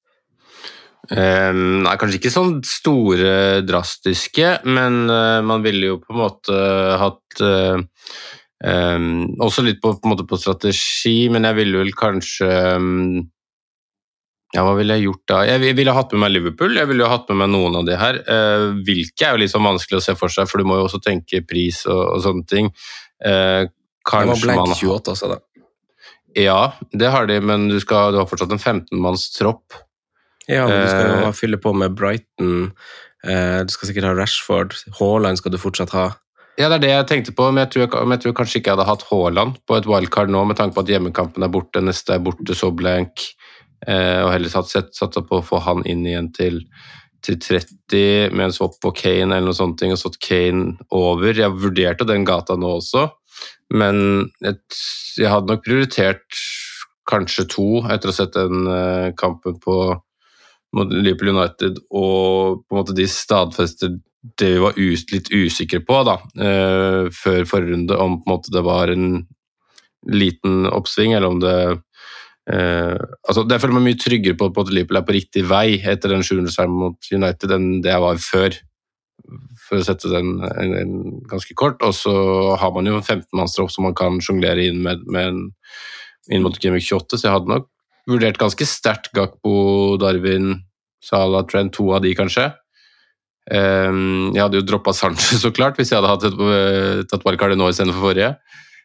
Um, nei, kanskje ikke sånn store, drastiske, men uh, man ville jo på en måte hatt uh, um, også litt på, på, en måte på strategi, men jeg ville vel kanskje um, ja, hva ville jeg gjort da? Jeg ville ha hatt med meg Liverpool, jeg ville ha hatt med meg noen av de her. Uh, hvilke er jo litt sånn vanskelig å se for seg, for du må jo også tenke pris og, og sånne ting. Uh, kanskje det var blank man tjueåtte også da. Ja, det har de, men du, skal, du har fortsatt en femten-manns tropp. Ja, men du skal jo fylle på med Brighton, uh, du skal sikkert ha Rashford, Haaland skal du fortsatt ha. Ja, det er det jeg tenkte på, men jeg tror, jeg, jeg tror kanskje ikke jeg hadde hatt Haaland på et wildcard nå, med tanke på at hjemmekampen er borte, neste er borte, så blank. Eh, og heller satt, sett, satt på å få han inn igjen til, til tretti med en swap på Kane eller noe sånt, og satt Kane over. Jeg vurderte den gata nå også, men et, jeg hadde nok prioritert kanskje to etter å ha sett den uh, kampen på mot Liverpool United, og på en måte de stadfester det vi var us, litt usikre på da, uh, før forrige runde, om på en måte det var en liten oppsving, eller om det Uh, altså, det føler meg mye tryggere på, på at Liverpool er på riktig vei etter den sjuende seieren mot United enn det jeg var før, for å sette den en, en ganske kort, og så har man jo en femten-mannstropp som man kan jonglere inn med, med en, inn mot Game Week tjueåtte, så jeg hadde nok vurdert ganske sterkt Gakpo, Darwin, Salah, Trent, to av de kanskje. Um, jeg hadde jo droppet Sanchez så klart, hvis jeg hadde hatt et, tatt wildcardet nå i stedet for forrige.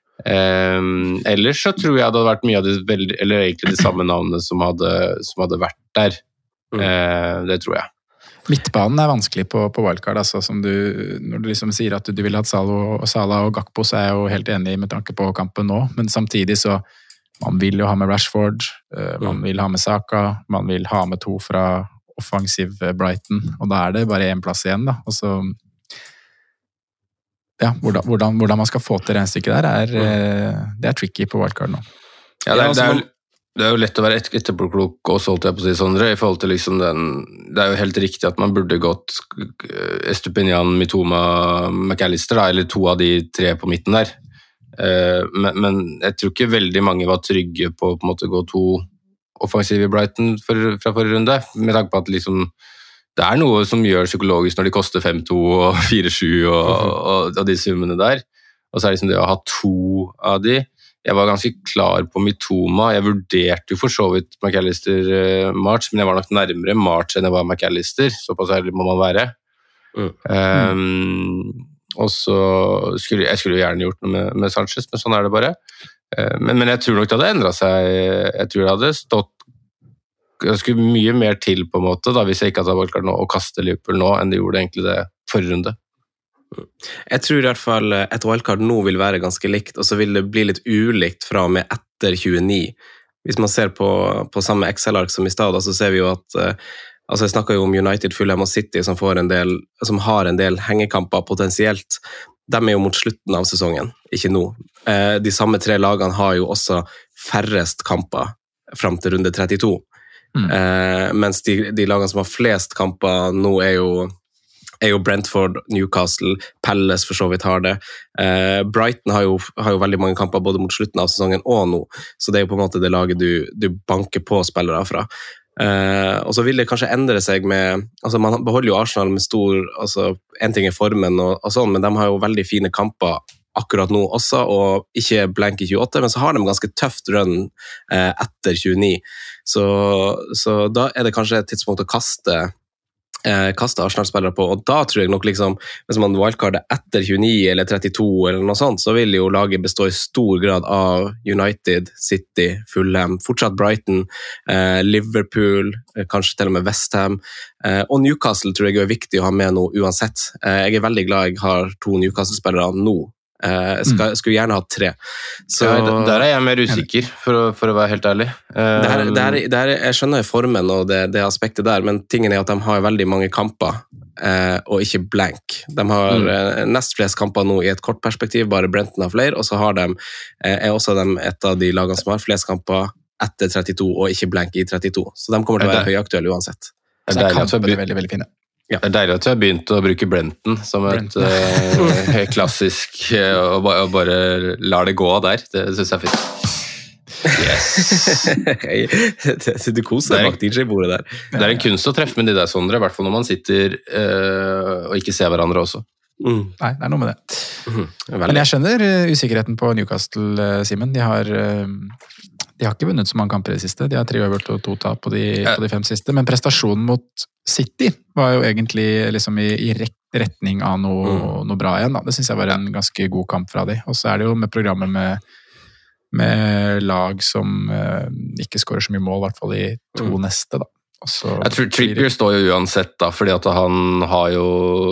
Um, ellers så tror jeg det hadde vært mye av de veldig, eller egentlig de samme navnene som hadde, som hadde vært der. Mm. Uh, det tror jeg. Midtbanen er vanskelig på, på wildcard, altså, som du, når du liksom sier at du, du vil ha Salah og, Salah og Gakpo, så er jeg jo helt enig med tanke på kampen nå, men samtidig så man vil jo ha med Rashford, uh, man mm. vil ha med Saka, man vil ha med to fra offensiv Brighton, og da er det bare en plass igjen da, og så ja, hvordan, hvordan, hvordan man skal få til regnestykket der, er, det er tricky på wildcard nå. Ja, det er, det er, jo, det er jo lett å være etterpåklok og solgt jeg på å si, Sondre, i forhold til liksom den, det er jo helt riktig at man burde gått Estupinian, Mitoma, McAllister, da, eller to av de tre på midten der. Men, men jeg tror ikke veldig mange var trygge på, på en måte, å gå to offensive i Brighton for, fra forrige runde, med tanke på at liksom det er noe som gjør psykologisk når de koster fem to og fire sju og, og, og de summene der. Og så er det liksom det å ha to av de. Jeg var ganske klar på Mitoma. Jeg vurderte jo for så vidt McAllister uh, March, men jeg var nok nærmere March enn jeg var McAllister. Såpass ærlig må man være. Mm. Um, og så skulle jeg skulle jo gjerne gjort noe med, med Sanchez, men sånn er det bare. Uh, men, men jeg tror nok det hadde endret seg. Jeg tror det hadde stått det skulle mye mer til på en måte da, hvis jeg ikke hadde valgt nå å kaste Liverpool nå enn det gjorde egentlig det forrige runde. Jeg tror i hvert fall et wildcard nå vil være ganske likt, og så vil det bli litt ulikt fra og med etter tjueni. Hvis man ser på, på samme Excel-ark som i stad, så ser vi jo at altså jeg snakket jo om United, Fulham og City som, får en del, som har en del hengekamper potensielt. De er jo mot slutten av sesongen, ikke nå. De samme tre lagene har jo også færrest kamper frem til runde trettito. Mm. Eh, mens de, de lagene som har flest kamper nå er jo, er jo Brentford, Newcastle, Palace for så vidt har det. Eh, Brighton har jo, har jo veldig mange kamper både mot slutten av sesongen og nå, så det er jo på en måte det laget du, du banker på spillere fra. Eh, og så vil det kanskje endre seg med, altså man beholder jo Arsenal med stor, altså en ting er formen og, og sånn, men de har jo veldig fine kamper akkurat nå også, og ikke blank i tjueåtte, men så har de ganske tøft run eh, etter tjueni. Så, så da er det kanskje et tidspunkt å kaste, eh, kaste Arsenal-spillere på, og da tror jeg nok liksom, hvis man wildcarder etter tjueni eller trettito eller noe sånt, så vil jo laget bestå i stor grad av United, City, Fulham, fortsatt Brighton, eh, Liverpool, eh, kanskje til og med West Ham, eh, og Newcastle tror jeg er viktig å ha med nå uansett. Eh, jeg er veldig glad jeg har to Newcastle-spillere nå. Jeg skal, skulle gjerne hatt tre. Så, ja, der er jeg mer usikker, for å, for å være helt ærlig. Det her, det her, det her, jeg skjønner formen og det, det aspektet der, men tingen er at de har veldig mange kamper eh, og ikke blank. De har mm. eh, nest flest kamper nå i et kort perspektiv, bare Brenton har flere, og så har de, eh, er også de et av de lagene som har flest kamper etter trettito, og ikke blank i trettito. Så de kommer til å være høyaktuelle uansett. Så er kampene veldig, veldig fine. Ja. Det er deilig at vi har begynt å bruke Brenton som et uh, klassisk, uh, og, og bare lar det gå der. Det synes jeg er fint. Yes. Du koser deg bak D J-bordet der. Det er en kunst å treffe med de der, Sondre, i hvert fall når man sitter uh, og ikke ser hverandre også. Mm. Nei, det er noe med det. Mm. Men jeg skjønner usikkerheten på Newcastle, Simen. De har... Uh, De har ikke vunnet så mange kamper i det siste. De har tre øvert og to tap på de, ja. på de fem siste. Men prestasjonen mot City var jo egentlig liksom i, i retning av noe, mm. noe bra igjen. Da. Det synes jeg var en ganske god kamp fra de. Og så er det jo med programmet med, med lag som eh, ikke skårer så mye mål, i hvert fall i to mm. neste. Da. Også, jeg tror Trippier står jo uansett, da, fordi at han har jo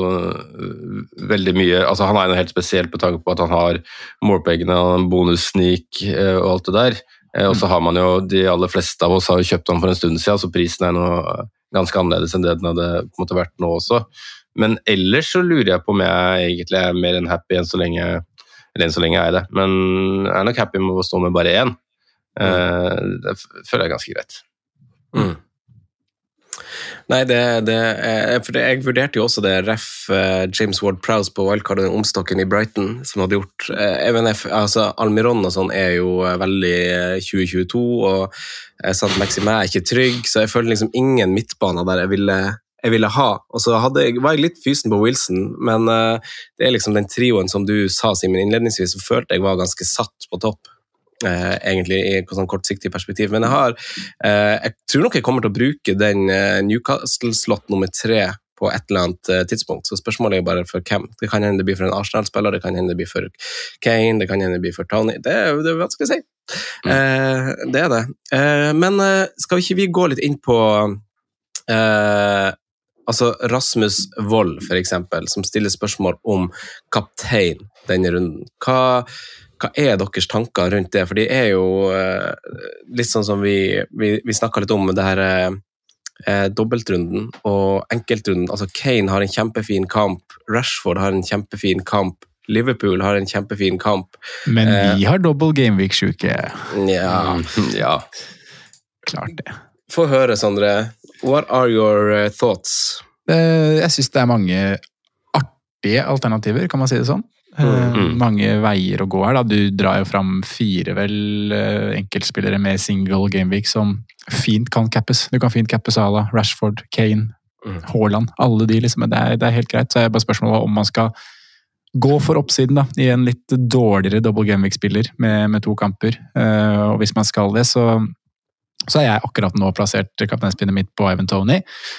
veldig mye, altså han er jo helt spesielt på tanke på at han har målpengene, bonussnik og alt det der. Og så har man jo, de aller fleste av oss har jo kjøpt den for en stund siden, så prisen er noe ganske annerledes enn det den hadde på en måte vært nå også. Men ellers så lurer jeg på om jeg egentlig er mer enn happy enn så lenge, eller enn så lenge jeg er det. Men jeg er nok happy med å stå med bare én. Mm. Det føler jeg ganske greit. Mm. Nei, det, det, for det, jeg vurderte jo også det ref James Ward-Prowse på wildcard og omstokken i Brighton, som hadde gjort, jeg mener, altså Almiron og sånn er jo veldig tjue tjueto, og Sant Maxime er ikke trygg, så jeg føler liksom ingen midtbaner der jeg ville, jeg ville ha, og så hadde, var jeg litt fysen på Wilson, men det er liksom den trioen som du sa, Simen, innledningsvis, så følte jeg var ganske satt på topp. Eh, egentlig i et sånn kortsiktig perspektiv, men jeg har eh, jeg tror nok jeg kommer til å bruke den eh, Newcastle-slott nummer tre på et eller annet eh, tidspunkt, så spørsmålet er jo bare for hvem. Det kan hende det blir for en Arsenal-spiller, det kan hende det blir for Kane, det kan hende det blir for Tony, det er det hva skal jeg si mm. eh, det er det eh, men eh, skal ikke vi gå litt inn på eh, altså Rasmus Wold for eksempel, som stiller spørsmål om kaptein denne runden. Hva Hva er deres tanker rundt det? For det er jo eh, litt sånn som vi, vi, vi snakket litt om det her eh, dobbeltrunden og enkeltrunden. Altså Kane har en kjempefin kamp, Rashford har en kjempefin kamp, Liverpool har en kjempefin kamp. Men vi eh, har dobbelt gameweek-sjuke. Ja, ja. Klart det. Få høre, Sondre. What are your thoughts? Eh, jeg synes det er mange artige alternativer, kan man si det sånn. Mm. Mange veier å gå her da. Du drar jo fram fire vel enkeltspillere med single gameweek som fint kan cappes. Du kan fint cappe Salah, Rashford, Kane, mm. Haaland, alle de liksom, det er, det er helt greit. Så er det bare spørsmålet om man skal gå for oppsiden da, i en litt dårligere double gameweek-spiller med, med to kamper. Uh, og hvis man skal det, så, så er jeg akkurat nå plassert kapteinspinnet mitt på Ivan Toney.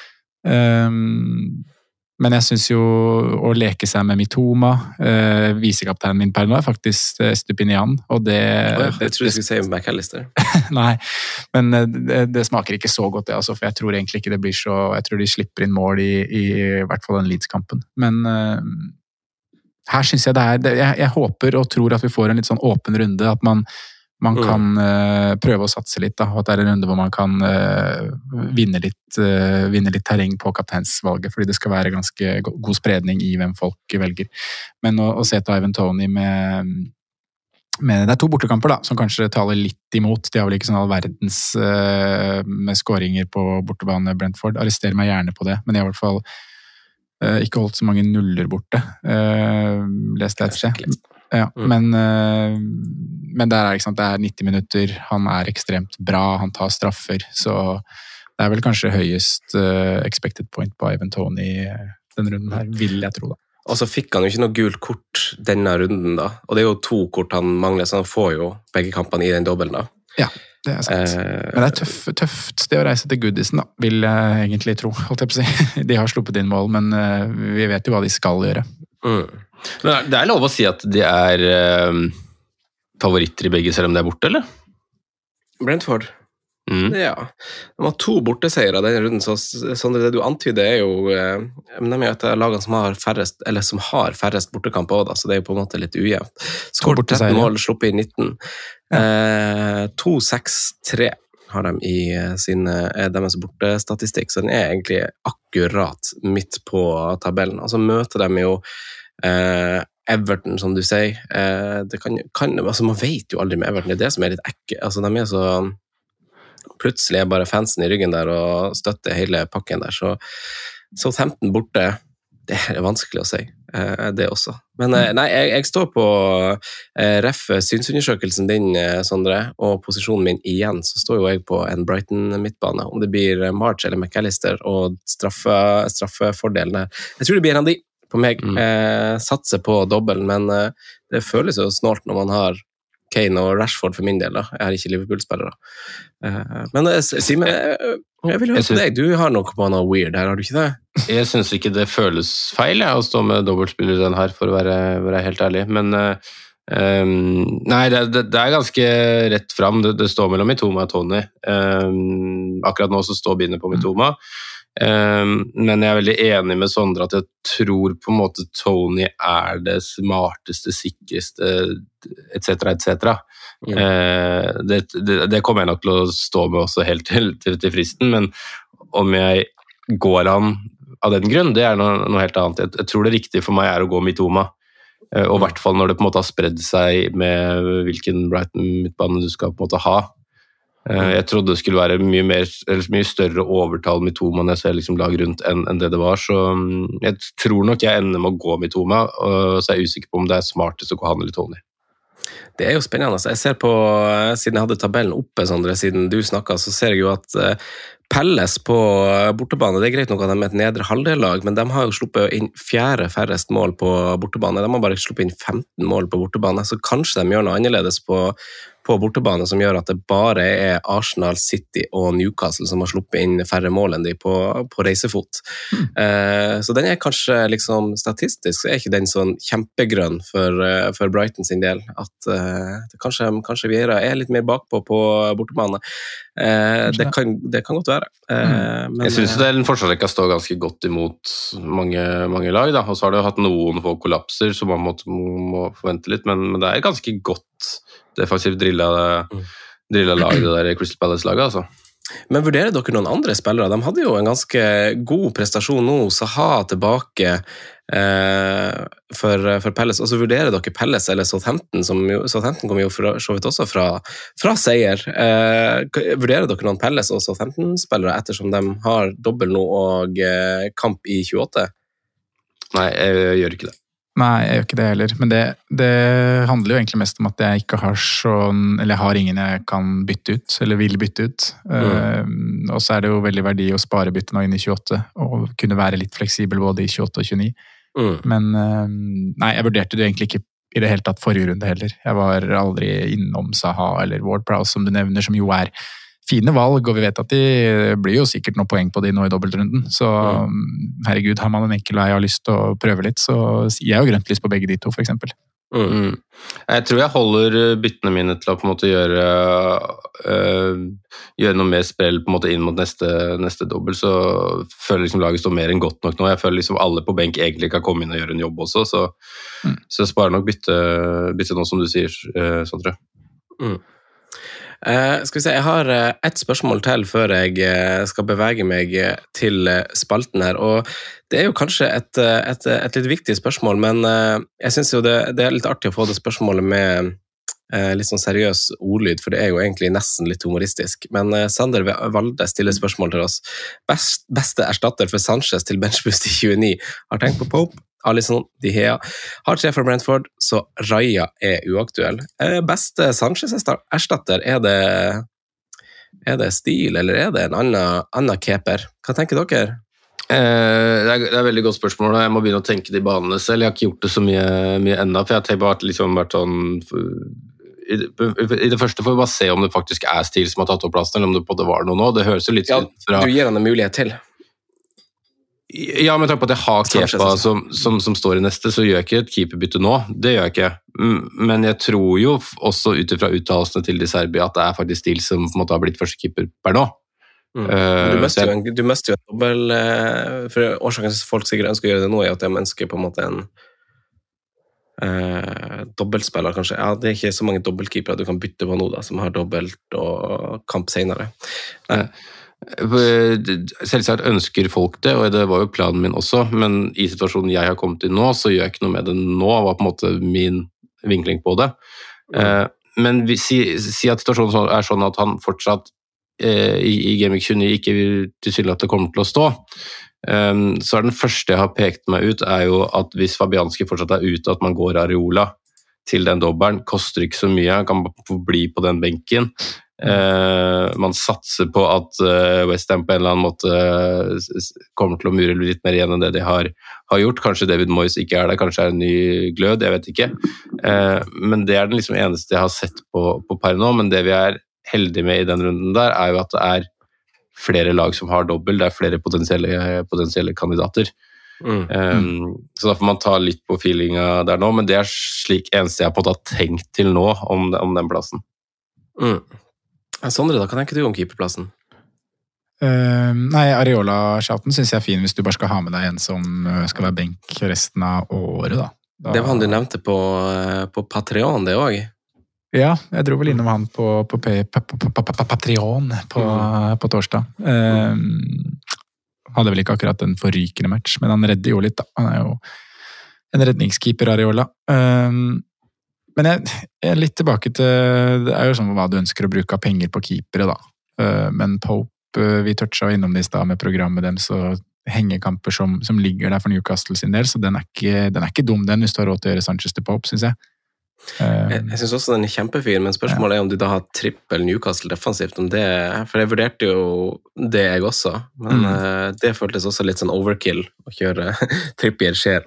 Um, Men jeg synes jo å leke seg med Mitoma, eh, visekapteinen min per nå er faktisk Stupinian, og det... Oh ja, jeg tror du skulle si McAllister. Nei, men det, det smaker ikke så godt det, altså, for jeg tror egentlig ikke det blir så... Jeg tror de slipper inn mål i, i, i hvert fall den Leeds-kampen. Men eh, her synes jeg det er... Det, jeg, jeg håper og tror at vi får en litt sånn åpen runde, at man, man kan mm. uh, prøve å satse litt, da, og at det er en runde hvor man kan uh, vinne, litt, uh, vinne litt terreng på kapteinsvalget, fordi det skal være ganske god spredning i hvem folk velger. Men å, å se til Ivan Toney med, med... Det er to bortekamper da, som kanskje taler litt imot. De har vel ikke sånn all verdens uh, med skåringer på bortebane Brentford. Arrester meg gjerne på det, men jeg har i hvert fall uh, ikke holdt så mange nuller borte. Uh, leste jeg et sted. Ja, mm. men, uh, men der er, ikke sant, det er nitti minutter, han er ekstremt bra, han tar straffer, så det er vel kanskje høyest uh, expected point på Ivan Toney denne runden her, vil jeg tro da. Og så fikk han jo ikke noe gult kort denne runden da, og det er jo to kort han mangler, så han får jo begge kampene i den dobbelen da. Ja, det er sant. Uh, men det er tøff, tøft det å reise til Goodison da, vil jeg egentlig tro, holdt jeg på å si. De har sluppet inn mål, men uh, vi vet jo hva de skal gjøre. Mm. Men det er lov å si at de er eh, favoritter i begge, selv om de er borte, eller? Brentford? Mm. Ja. De har to borteseiere denne runden, så sånn det du antyder er jo eh, de er et av lagene som har færrest, eller som har færrest bortekamper også, da, så det er jo på en måte litt ujevnt. Skåret tretten mål, sluppet i nitten. Ja. Eh, to seks tre. har de i sin, deres bortestatistikk, så den er egentlig akkurat midt på tabellen. Altså møter de jo eh, Everton, som du sier. Eh, det kan, kan, altså man vet jo aldri med Everton, det er det som er litt ekkel. Altså de er så, plutselig er bare fansen i ryggen der og støtter hele pakken der, så Southampton borte, det er vanskelig å si, eh, det også. Men eh, nei, jeg, jeg står på eh, ref synsundersøkelsen din, eh, Sondre, og posisjonen min igjen, så står jo jeg på en Brighton-midtbane, om det blir March eller McAllister, og straffe, straffefordelen her. Jeg tror det blir en av de på meg, mm. eh, satser på dobbelt, men eh, det føles jo snålt når man har Kane og Rashford for min del, da. Jeg har ikke Liverpool-spillere. Uh, men uh, Simen, jeg, jeg vil høre på deg. Du har noe på noe weird her, har du ikke det? Jeg synes ikke det føles feil, jeg, å stå med dobbeltspiller den her, for å være, være helt ærlig. Men uh, um, nei, det, det, det er ganske rett frem. Det, det står mellom Mitoma og Tony. Um, akkurat nå så står bindet på Mitoma. Um, men jeg er veldig enig med Sondre at jeg tror på en måte Tony er det smarteste, sikreste, et cetera, et cetera. Mm. Uh, det, det, det kommer jeg nok til å stå med også helt til, til, til fristen, men om jeg går an av den grunn, det er noe, noe helt annet. Jeg, jeg tror det riktige for meg er å gå Mitoma, uh, og i hvert fall når det på en måte har spredd seg med hvilken Brighton-midtbane du skal på en måte ha. Jeg trodde det skulle være mye, mer, eller mye større overtall Mitoma når jeg ser liksom lag rundt enn, enn det det var, så jeg tror nok jeg ender med å gå Mitoma, og så er jeg usikker på om det er smartest å gå han eller Tony. Det er jo spennende. Jeg ser på, siden jeg hadde tabellen oppe, Sondre, siden du snakket, så ser jeg jo at Pelles på bortebane, det er greit nok at de er et nedre halvdellag, men de har jo sluppet inn fjerde færrest mål på bortebane. De har bare sluppet inn femten mål på bortebane, så kanskje de gjør noe annerledes på på bortebane som gjør at det bare er Arsenal, City og Newcastle som har sluppet inn færre mål enn de på, på reisefot. Mm. Eh, så den er kanskje liksom statistisk, så er ikke den sånn kjempegrønn for, for Brighton sin del, at eh, det kanskje, kanskje vi er litt mer bakpå på bortebane. Eh, det, kan, det kan godt være. Eh, mm. men, jeg synes den forsvarsrekka står ganske godt imot mange, mange lag, da. Og så har det jo hatt noen få kollapser, så man må, må forvente litt, men, men det er ganske godt defensivt drilla, drilla lag, det der Crystal Palace-laget, altså. Men vurderer dere noen andre spillere? De hadde jo en ganske god prestasjon nå, Zaha tilbake eh, for, for Palace, og så vurderer dere Palace eller Southampton, som jo, Southampton kommer jo for så vidt også fra, fra seier. Eh, vurderer dere noen Palace og Southampton-spillere ettersom de har dobbelt nå og eh, kamp i tjueåtte? Nei, jeg gjør ikke det. Nei, jeg gjør ikke det heller, men det, det handler jo egentlig mest om at jeg ikke har sånn, eller jeg har ingen jeg kan bytte ut, eller vil bytte ut. Mm. Uh, og så er det jo veldig verdi å spare bytte nå inn i tjueåtte, og kunne være litt fleksibel både i tjueåtte og tjueni. Mm. Men uh, nei, jeg vurderte det egentlig ikke i det hele tatt forrige runde heller. Jeg var aldri innom Zaha eller Ward-Prowse, som du nevner, som jo er fine valg, og vi vet at de blir jo sikkert noen poeng på de nå i dobbeltrunden, så mm. herregud, har man en enkel vei og har lyst til å prøve litt, så jeg har jo grønt lyst på begge de to, for eksempel. Mm. Jeg tror jeg holder byttene mine til å på en måte gjøre, øh, gjøre noe mer spill på en måte inn mot neste, neste dobbelt, så føler liksom laget står mer enn godt nok nå. Jeg føler liksom alle på benk egentlig kan komme inn og gjøre en jobb også, så, mm. så jeg sparer nok bytte, bytte nå, som du sier, øh, Sondre. Mm. Uh, skal vi se, jeg har uh, ett spørsmål til før jeg uh, skal bevege meg til uh, spalten her, og det er jo kanskje et, uh, et, et litt viktig spørsmål, men uh, jeg synes jo det, det er litt artig å få det spørsmålet med uh, litt sånn seriøs ordlyd, for det er jo egentlig nesten litt humoristisk. Men uh, Sander Valde stiller spørsmål til oss. Best, beste erstatter for Sanchez til benchboost i tjueni. Har tenkt på Pope, Alisson, De Gea. Har tre for Brentford, så Raya er uaktuell. Eh, beste Sanchez-erstatter, er det, er det Stil, eller er det en annen, annen keeper? Hva tenker dere? Eh, det, er, det er et veldig godt spørsmål, og jeg må begynne å tenke de banene selv. Jeg har ikke gjort det så mye, mye enda, for jeg har tenkt liksom vært sånn... I det, I det første får vi bare se om det faktisk er Stil som har tatt opp plassen, eller om det på det var noe nå. Det høres jo litt ja, ut fra... Du gir han en mulighet til. Ja, men takk på at jeg har keepa som, som, som står i neste, så gjør jeg ikke et keeperbytte nå. Det gjør jeg ikke. Men jeg tror jo også ut ifra uttalelsene til de Serbia at det er faktisk Stil som på en måte har blitt første keeper per nå. Mm. Uh, du møster jo en, du møster jo en dobbel, uh, for årsaken til folk sikkert ønsker å gjøre det nå er at de ønsker på en måte en eh, dobbeltspiller, kanskje. Ja, det er ikke så mange dobbeltkeepere du kan bytte på nå, da, som har dobbelt og kamp senere. Nei. Selvsagt ønsker folk det, og det var jo planen min også, men i situasjonen jeg har kommet i nå, så gjør jeg ikke noe med det nå, var på en måte min vinkling på det. Mm. Men vi, si, si at situasjonen er sånn at han fortsatt eh, i, i Gameweek tjueni ikke tilsynelatende kommer til å stå. Um, så er den første jeg har pekt meg ut er jo at hvis Fabianski fortsatt er ute, at man går Areola til den dobbelen, koster ikke så mye, kan bli på den benken. Uh, man satser på at uh, West Ham på en eller annen måte uh, kommer til å mure litt mer igjen enn det de har, har gjort. Kanskje David Moyes ikke er det, kanskje er en ny glød, jeg vet ikke. Uh, men det er den liksom eneste jeg har sett på, på per nå, men det vi er heldige med i den runden der, er jo at det er flere lag som har dobbel, det er flere potensielle, potensielle kandidater. Mm. Um, så da får man ta litt på feelinga der nå, men det er slik eneste jeg på en måte har tenkt til nå om, om den plassen. Mm. Sondre, da, hva tenker du om keeperplassen? Uh, nei, Areola-shouten synes jeg er fin hvis du bare skal ha med deg en som skal være benk resten av året, da. da... Det var han du nevnte på, på Patreon, det også? Ja, jeg dro vel innom han på, på, på, på, på, på Patreon på, mm. på torsdag. Uh, hadde vel ikke akkurat en forrykende match, men han redder jo litt, da. Han er jo en redningskeeper, Areola. Uh, Men jeg, jeg er litt tilbake til, det er jo sånn hva du ønsker å bruke av penger på keepere da. Men Pope, vi toucha innom det i sted med programmet dem, så hengekamper som, som ligger der for Newcastle sin del, så den er ikke, den er ikke dum den hvis du har råd til å gjøre Sanchez til Pope, synes jeg. Jeg, jeg synes også den er kjempefin, men spørsmålet er om du da har trippel Newcastle defensivt, om det, for jeg vurderte jo det jeg også, men mm. det føltes også litt sånn overkill å kjøre Trippier, Skjer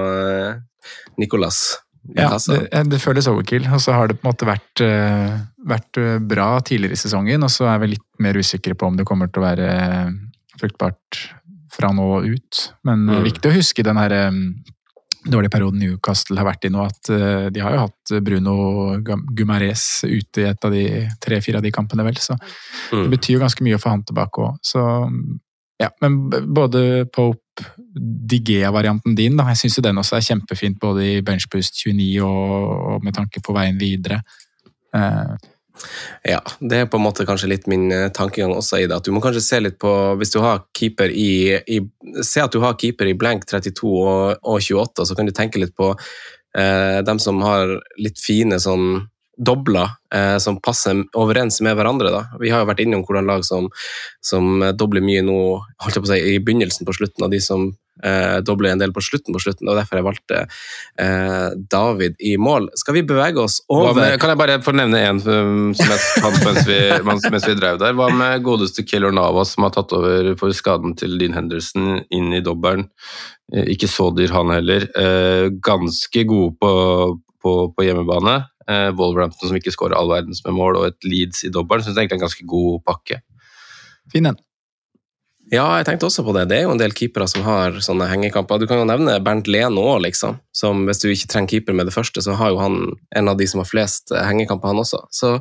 og Nicolas. Ja, det, det føles overkill, og så har det på en måte vært, uh, vært bra tidligere i sesongen, og så er vi litt mer usikre på om det kommer til å være fruktbart fra nå ut. Men mm. viktig å huske den her um, dårlige perioden Newcastle har vært i nå, at uh, de har jo hatt Bruno Gumares ute i et av de tre-fire av de kampene vel, så mm. det betyr jo ganske mye å få han tilbake også. Så ja, men både Pope D Gea-varianten din, da. Jeg synes jo den også er kjempefint, både i Benchboost tjueni og, og med tanke på veien videre. Uh. Ja, det er på en måte kanskje litt min tankegang også i det, at du må kanskje se litt på, hvis du har keeper i, i se at du har keeper i blank trettito og, og tjueåtte, så kan du tenke litt på eh, dem som har litt fine sånn dobler eh, som passer overens med hverandre. Da. Vi har jo vært innom hvordan lag som, som dobler mye nå, holdt jeg på å si, i begynnelsen på slutten, og de som eh, dobler en del på slutten på slutten, og derfor jeg valgte eh, David i mål. Skal vi bevege oss over... Med, kan jeg bare få nevne en um, som jeg fant mens vi, mens vi drev der? Hva med godeste Keylor Navas som har tatt over for skaden til Dean Henderson inn i dobbelen? Ikke så dyr han heller. Eh, ganske god på, på, på hjemmebane. Eh, Wolverhampton som ikke skårer all verdens med mål, og et Leeds i dobbelen, synes jeg egentlig er en ganske god pakke. Fin den. Ja, jeg tenkte også på det. Det er jo en del keepere som har sånne hengekamper. Du kan jo nevne Bernt Leno også, liksom. Som hvis du ikke trenger keeper med det første, så har jo han en av de som har flest hengekamper, han også. Så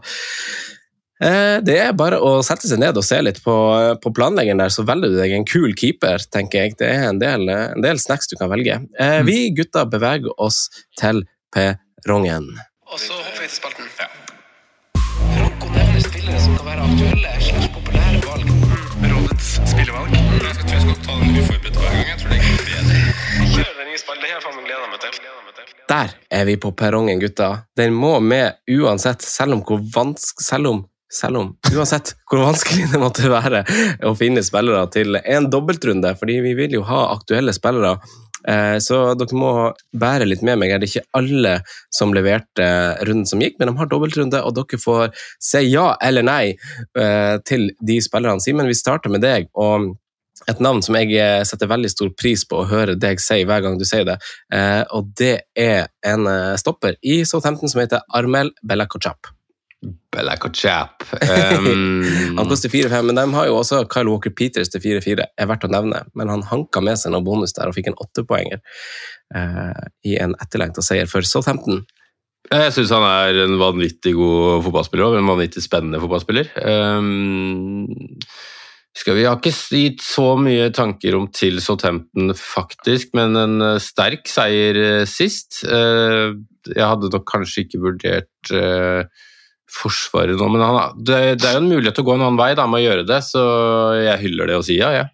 eh, det er bare å sette seg ned og se litt på, på planleggeren der, så velger du deg en kul keeper, tenker jeg. Det er en del, en del snacks du kan velge. Eh, vi gutter beveger oss til perrongen. Og så hopper vi til spalten. Ja. Franco nevner spillere som kan være aktuelle slags populære valg. Rådets spillevalg. Jeg skal tror jeg skal ta den uforberedt hver gang. Jeg tror det er ikke bedre. Kjør den nye spalten. Det her får man glede meg til. Der er vi på perrongen, gutta. Den må med uansett, selv om hvor vanskelig, selv om, selv om, uansett hvor vanskelig det måtte være å finne spillere til en dobbeltrunde, fordi vi vil jo ha aktuelle spillere. Så dere må bære litt med meg. Er det ikke alle som leverte runden som gikk, men de har dobbeltrunde, og dere får si ja eller nei til de spillerne. Simen, vi starter med deg, og et navn som jeg setter veldig stor pris på å høre deg si hver gang du sier det, og det er en stopper i Southampton som heter Armel Bella-Kotchap. Bella-Kotchap. Um... han koster fire fem, men de har jo også Kyle Walker-Peters til fire fire, er verdt å nevne, men han hanka med seg noen bonus der og fikk en åtte poenger uh, i en etterlengtet seier for Southampton. Jeg synes han er en vanvittig god fotballspiller, og en vanvittig spennende fotballspiller. Um... Skal vi har ikke gitt så mye tanker om til Southampton faktisk, men en sterk seier sist. Jeg hadde nok kanskje ikke vurdert forsvaret nå, men han, det, det er jo en mulighet til å gå en annen vei da, med å gjøre det, så jeg hyller det og sier ja, ja.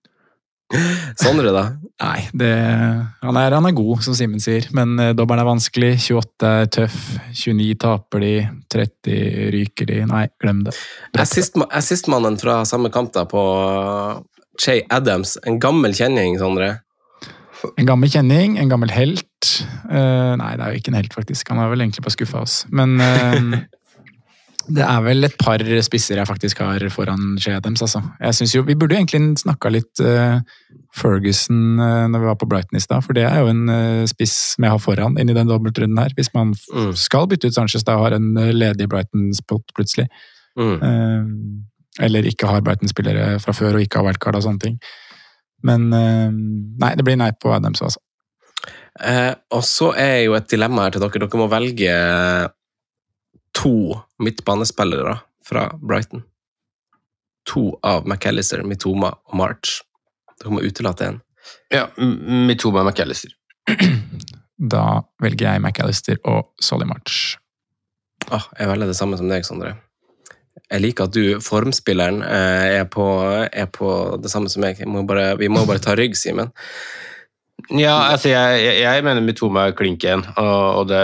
Sondre da? Nei, det, han, er, han er god, som Simen sier, men uh, dobbelen er vanskelig, tjueåtte er tøff, tjueni taper de, tretti ryker de, nei, glem det. Assistmannen fra samme kamp da på Che Adams, en gammel kjenning, Sondre? En gammel kjenning, en gammel helt, uh, nei, det er jo ikke en helt faktisk, han har vel egentlig bare skuffet oss, men... Uh, Det er vel et par spisser jeg faktisk har foran Che Adams, altså. Jeg synes jo, vi burde jo egentlig snakket litt uh, Ferguson uh, når vi var på Brighton i sted, for det er jo en uh, spiss som jeg har foran inn i den dobbeltrunden her, hvis man mm. skal bytte ut Sanchez da, har en ledig Brighton-spot plutselig. Mm. Uh, eller ikke har Brighton-spillere fra før og ikke har wildcard og sånne ting. Men uh, nei, det blir nei på Adams, altså. Uh, og så er jo et dilemma her til dere. Dere må velge to midtbanespillere fra Brighton. To av McAllister, Mitoma og March. Dere må utelate en. Ja, Mitoma og McAllister. Da velger jeg McAllister og Solly March. Ah, jeg velger det samme som deg, Sondre. Jeg liker at du, formspilleren, er på, er på det samme som jeg. jeg må bare, vi må bare ta rygg, Simen. Ja, altså jeg, jeg, jeg mener Mitoma er klink igjen, og, og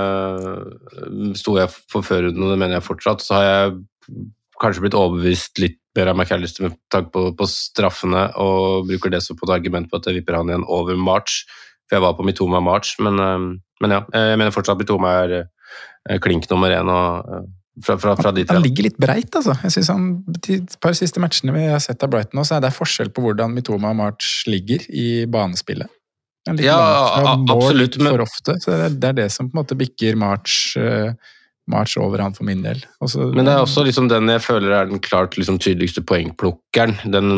det stod jeg på førrunden, og det mener jeg fortsatt. Så har jeg kanskje blitt overbevist litt mer av McAllister med tanke på, på straffene, og bruker det som på et argument på at jeg vipper han igjen over March, for jeg var på Mitoma March, men, men ja, jeg mener fortsatt Mitoma er klink nummer én, og fra, fra, fra de tre. Han ligger litt breit, altså. Jeg synes han, de par siste matchene vi har sett av Brighton nå, så er det forskjell på hvordan Mitoma og March ligger i banespillet. Ja, absolutt. Men... For ofte, så det er det som på en måte bikker March, uh, March over han for min del. Også, men det er også liksom den jeg føler er den klart liksom, tydeligste poengplukkeren. Den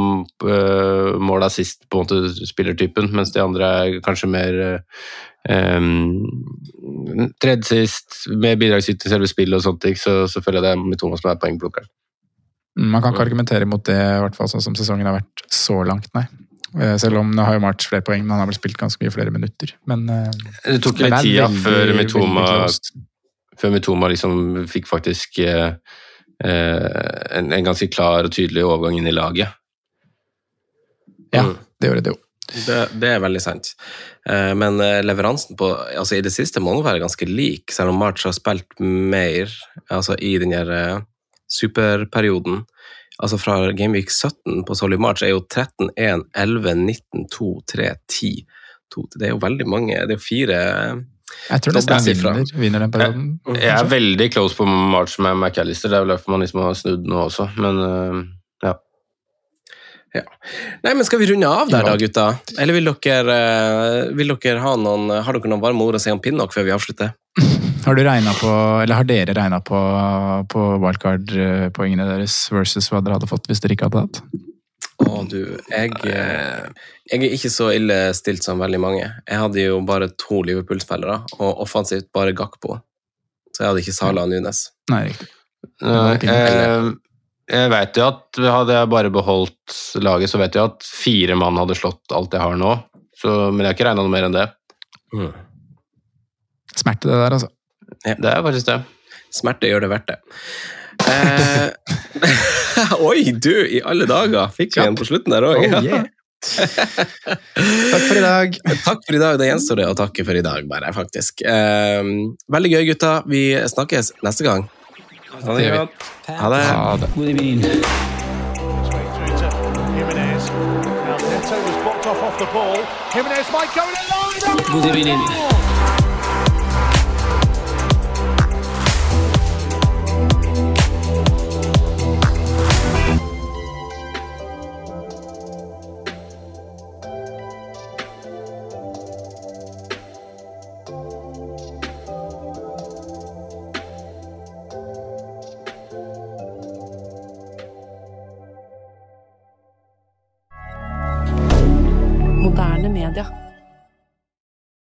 uh, mål assist på en måte spillertypen, mens de andre er kanskje mer um, tredje sist, med bidragsyting til selve spillet og sånt, så, så føler jeg det er Mitoma som er poengplukkeren. Man kan ikke argumentere mot det, i hvert fall sånn som sesongen har vært så langt, nei. Selv om det har jo March flere poeng, men han har vel spilt ganske mye flere minutter. Men, det tok litt tida før Mitoma, før Mitoma liksom fikk faktisk eh, en, en ganske klar og tydelig overgang inn i laget. Ja, det gjør det jo. Det, det er veldig sant. Men leveransen på, altså i det siste må den være ganske lik, selv om March har spilt mer altså i den her superperioden. Altså fra Gameweek sytten på Solly March er jo tretten, én, elleve, nitten, to, tre, ti. to, det er jo veldig mange, det er jo fire... Jeg tror nesten han vinner, vinner den perioden. Jeg, jeg er veldig close på March med McAllister, det er vel derfor man liksom har snudd nå også, men uh, ja. ja. Nei, men skal vi runde av der da, gutta? Eller vil dere, vil dere ha noen, har dere noen varme ord å si om Pinnock før vi avslutter? Har du regnet på, eller har dere regnet på, på wildcard-poengene deres versus hva dere hadde fått hvis dere ikke hadde hatt? Å du, jeg, jeg er ikke så ille stilt som veldig mange. Jeg hadde jo bare to Liverpool-spillere, og offensivt bare Gakpo. Så jeg hadde ikke Salah og Nunes. Nei, riktig. Nei, jeg, jeg vet jo at hadde jeg bare beholdt laget, så vet jeg at fire mann hadde slått alt jeg har nå. Så, men jeg har ikke regnet noe mer enn det. Mm. Smerte det der, altså. Ja. Det er faktisk det. Smerte gjør det verdt det. Eh, oi, du, i alle dager fikk vi en på slutten der også. Oh, yeah. Takk for i dag. Takk for i dag, det gjenstår det å takke for i dag, bare faktisk. Eh, veldig gøy, gutta. Vi snakkes neste gang. Ha det godt. Ha det. Ha det. God evening. God evening. Moderne media.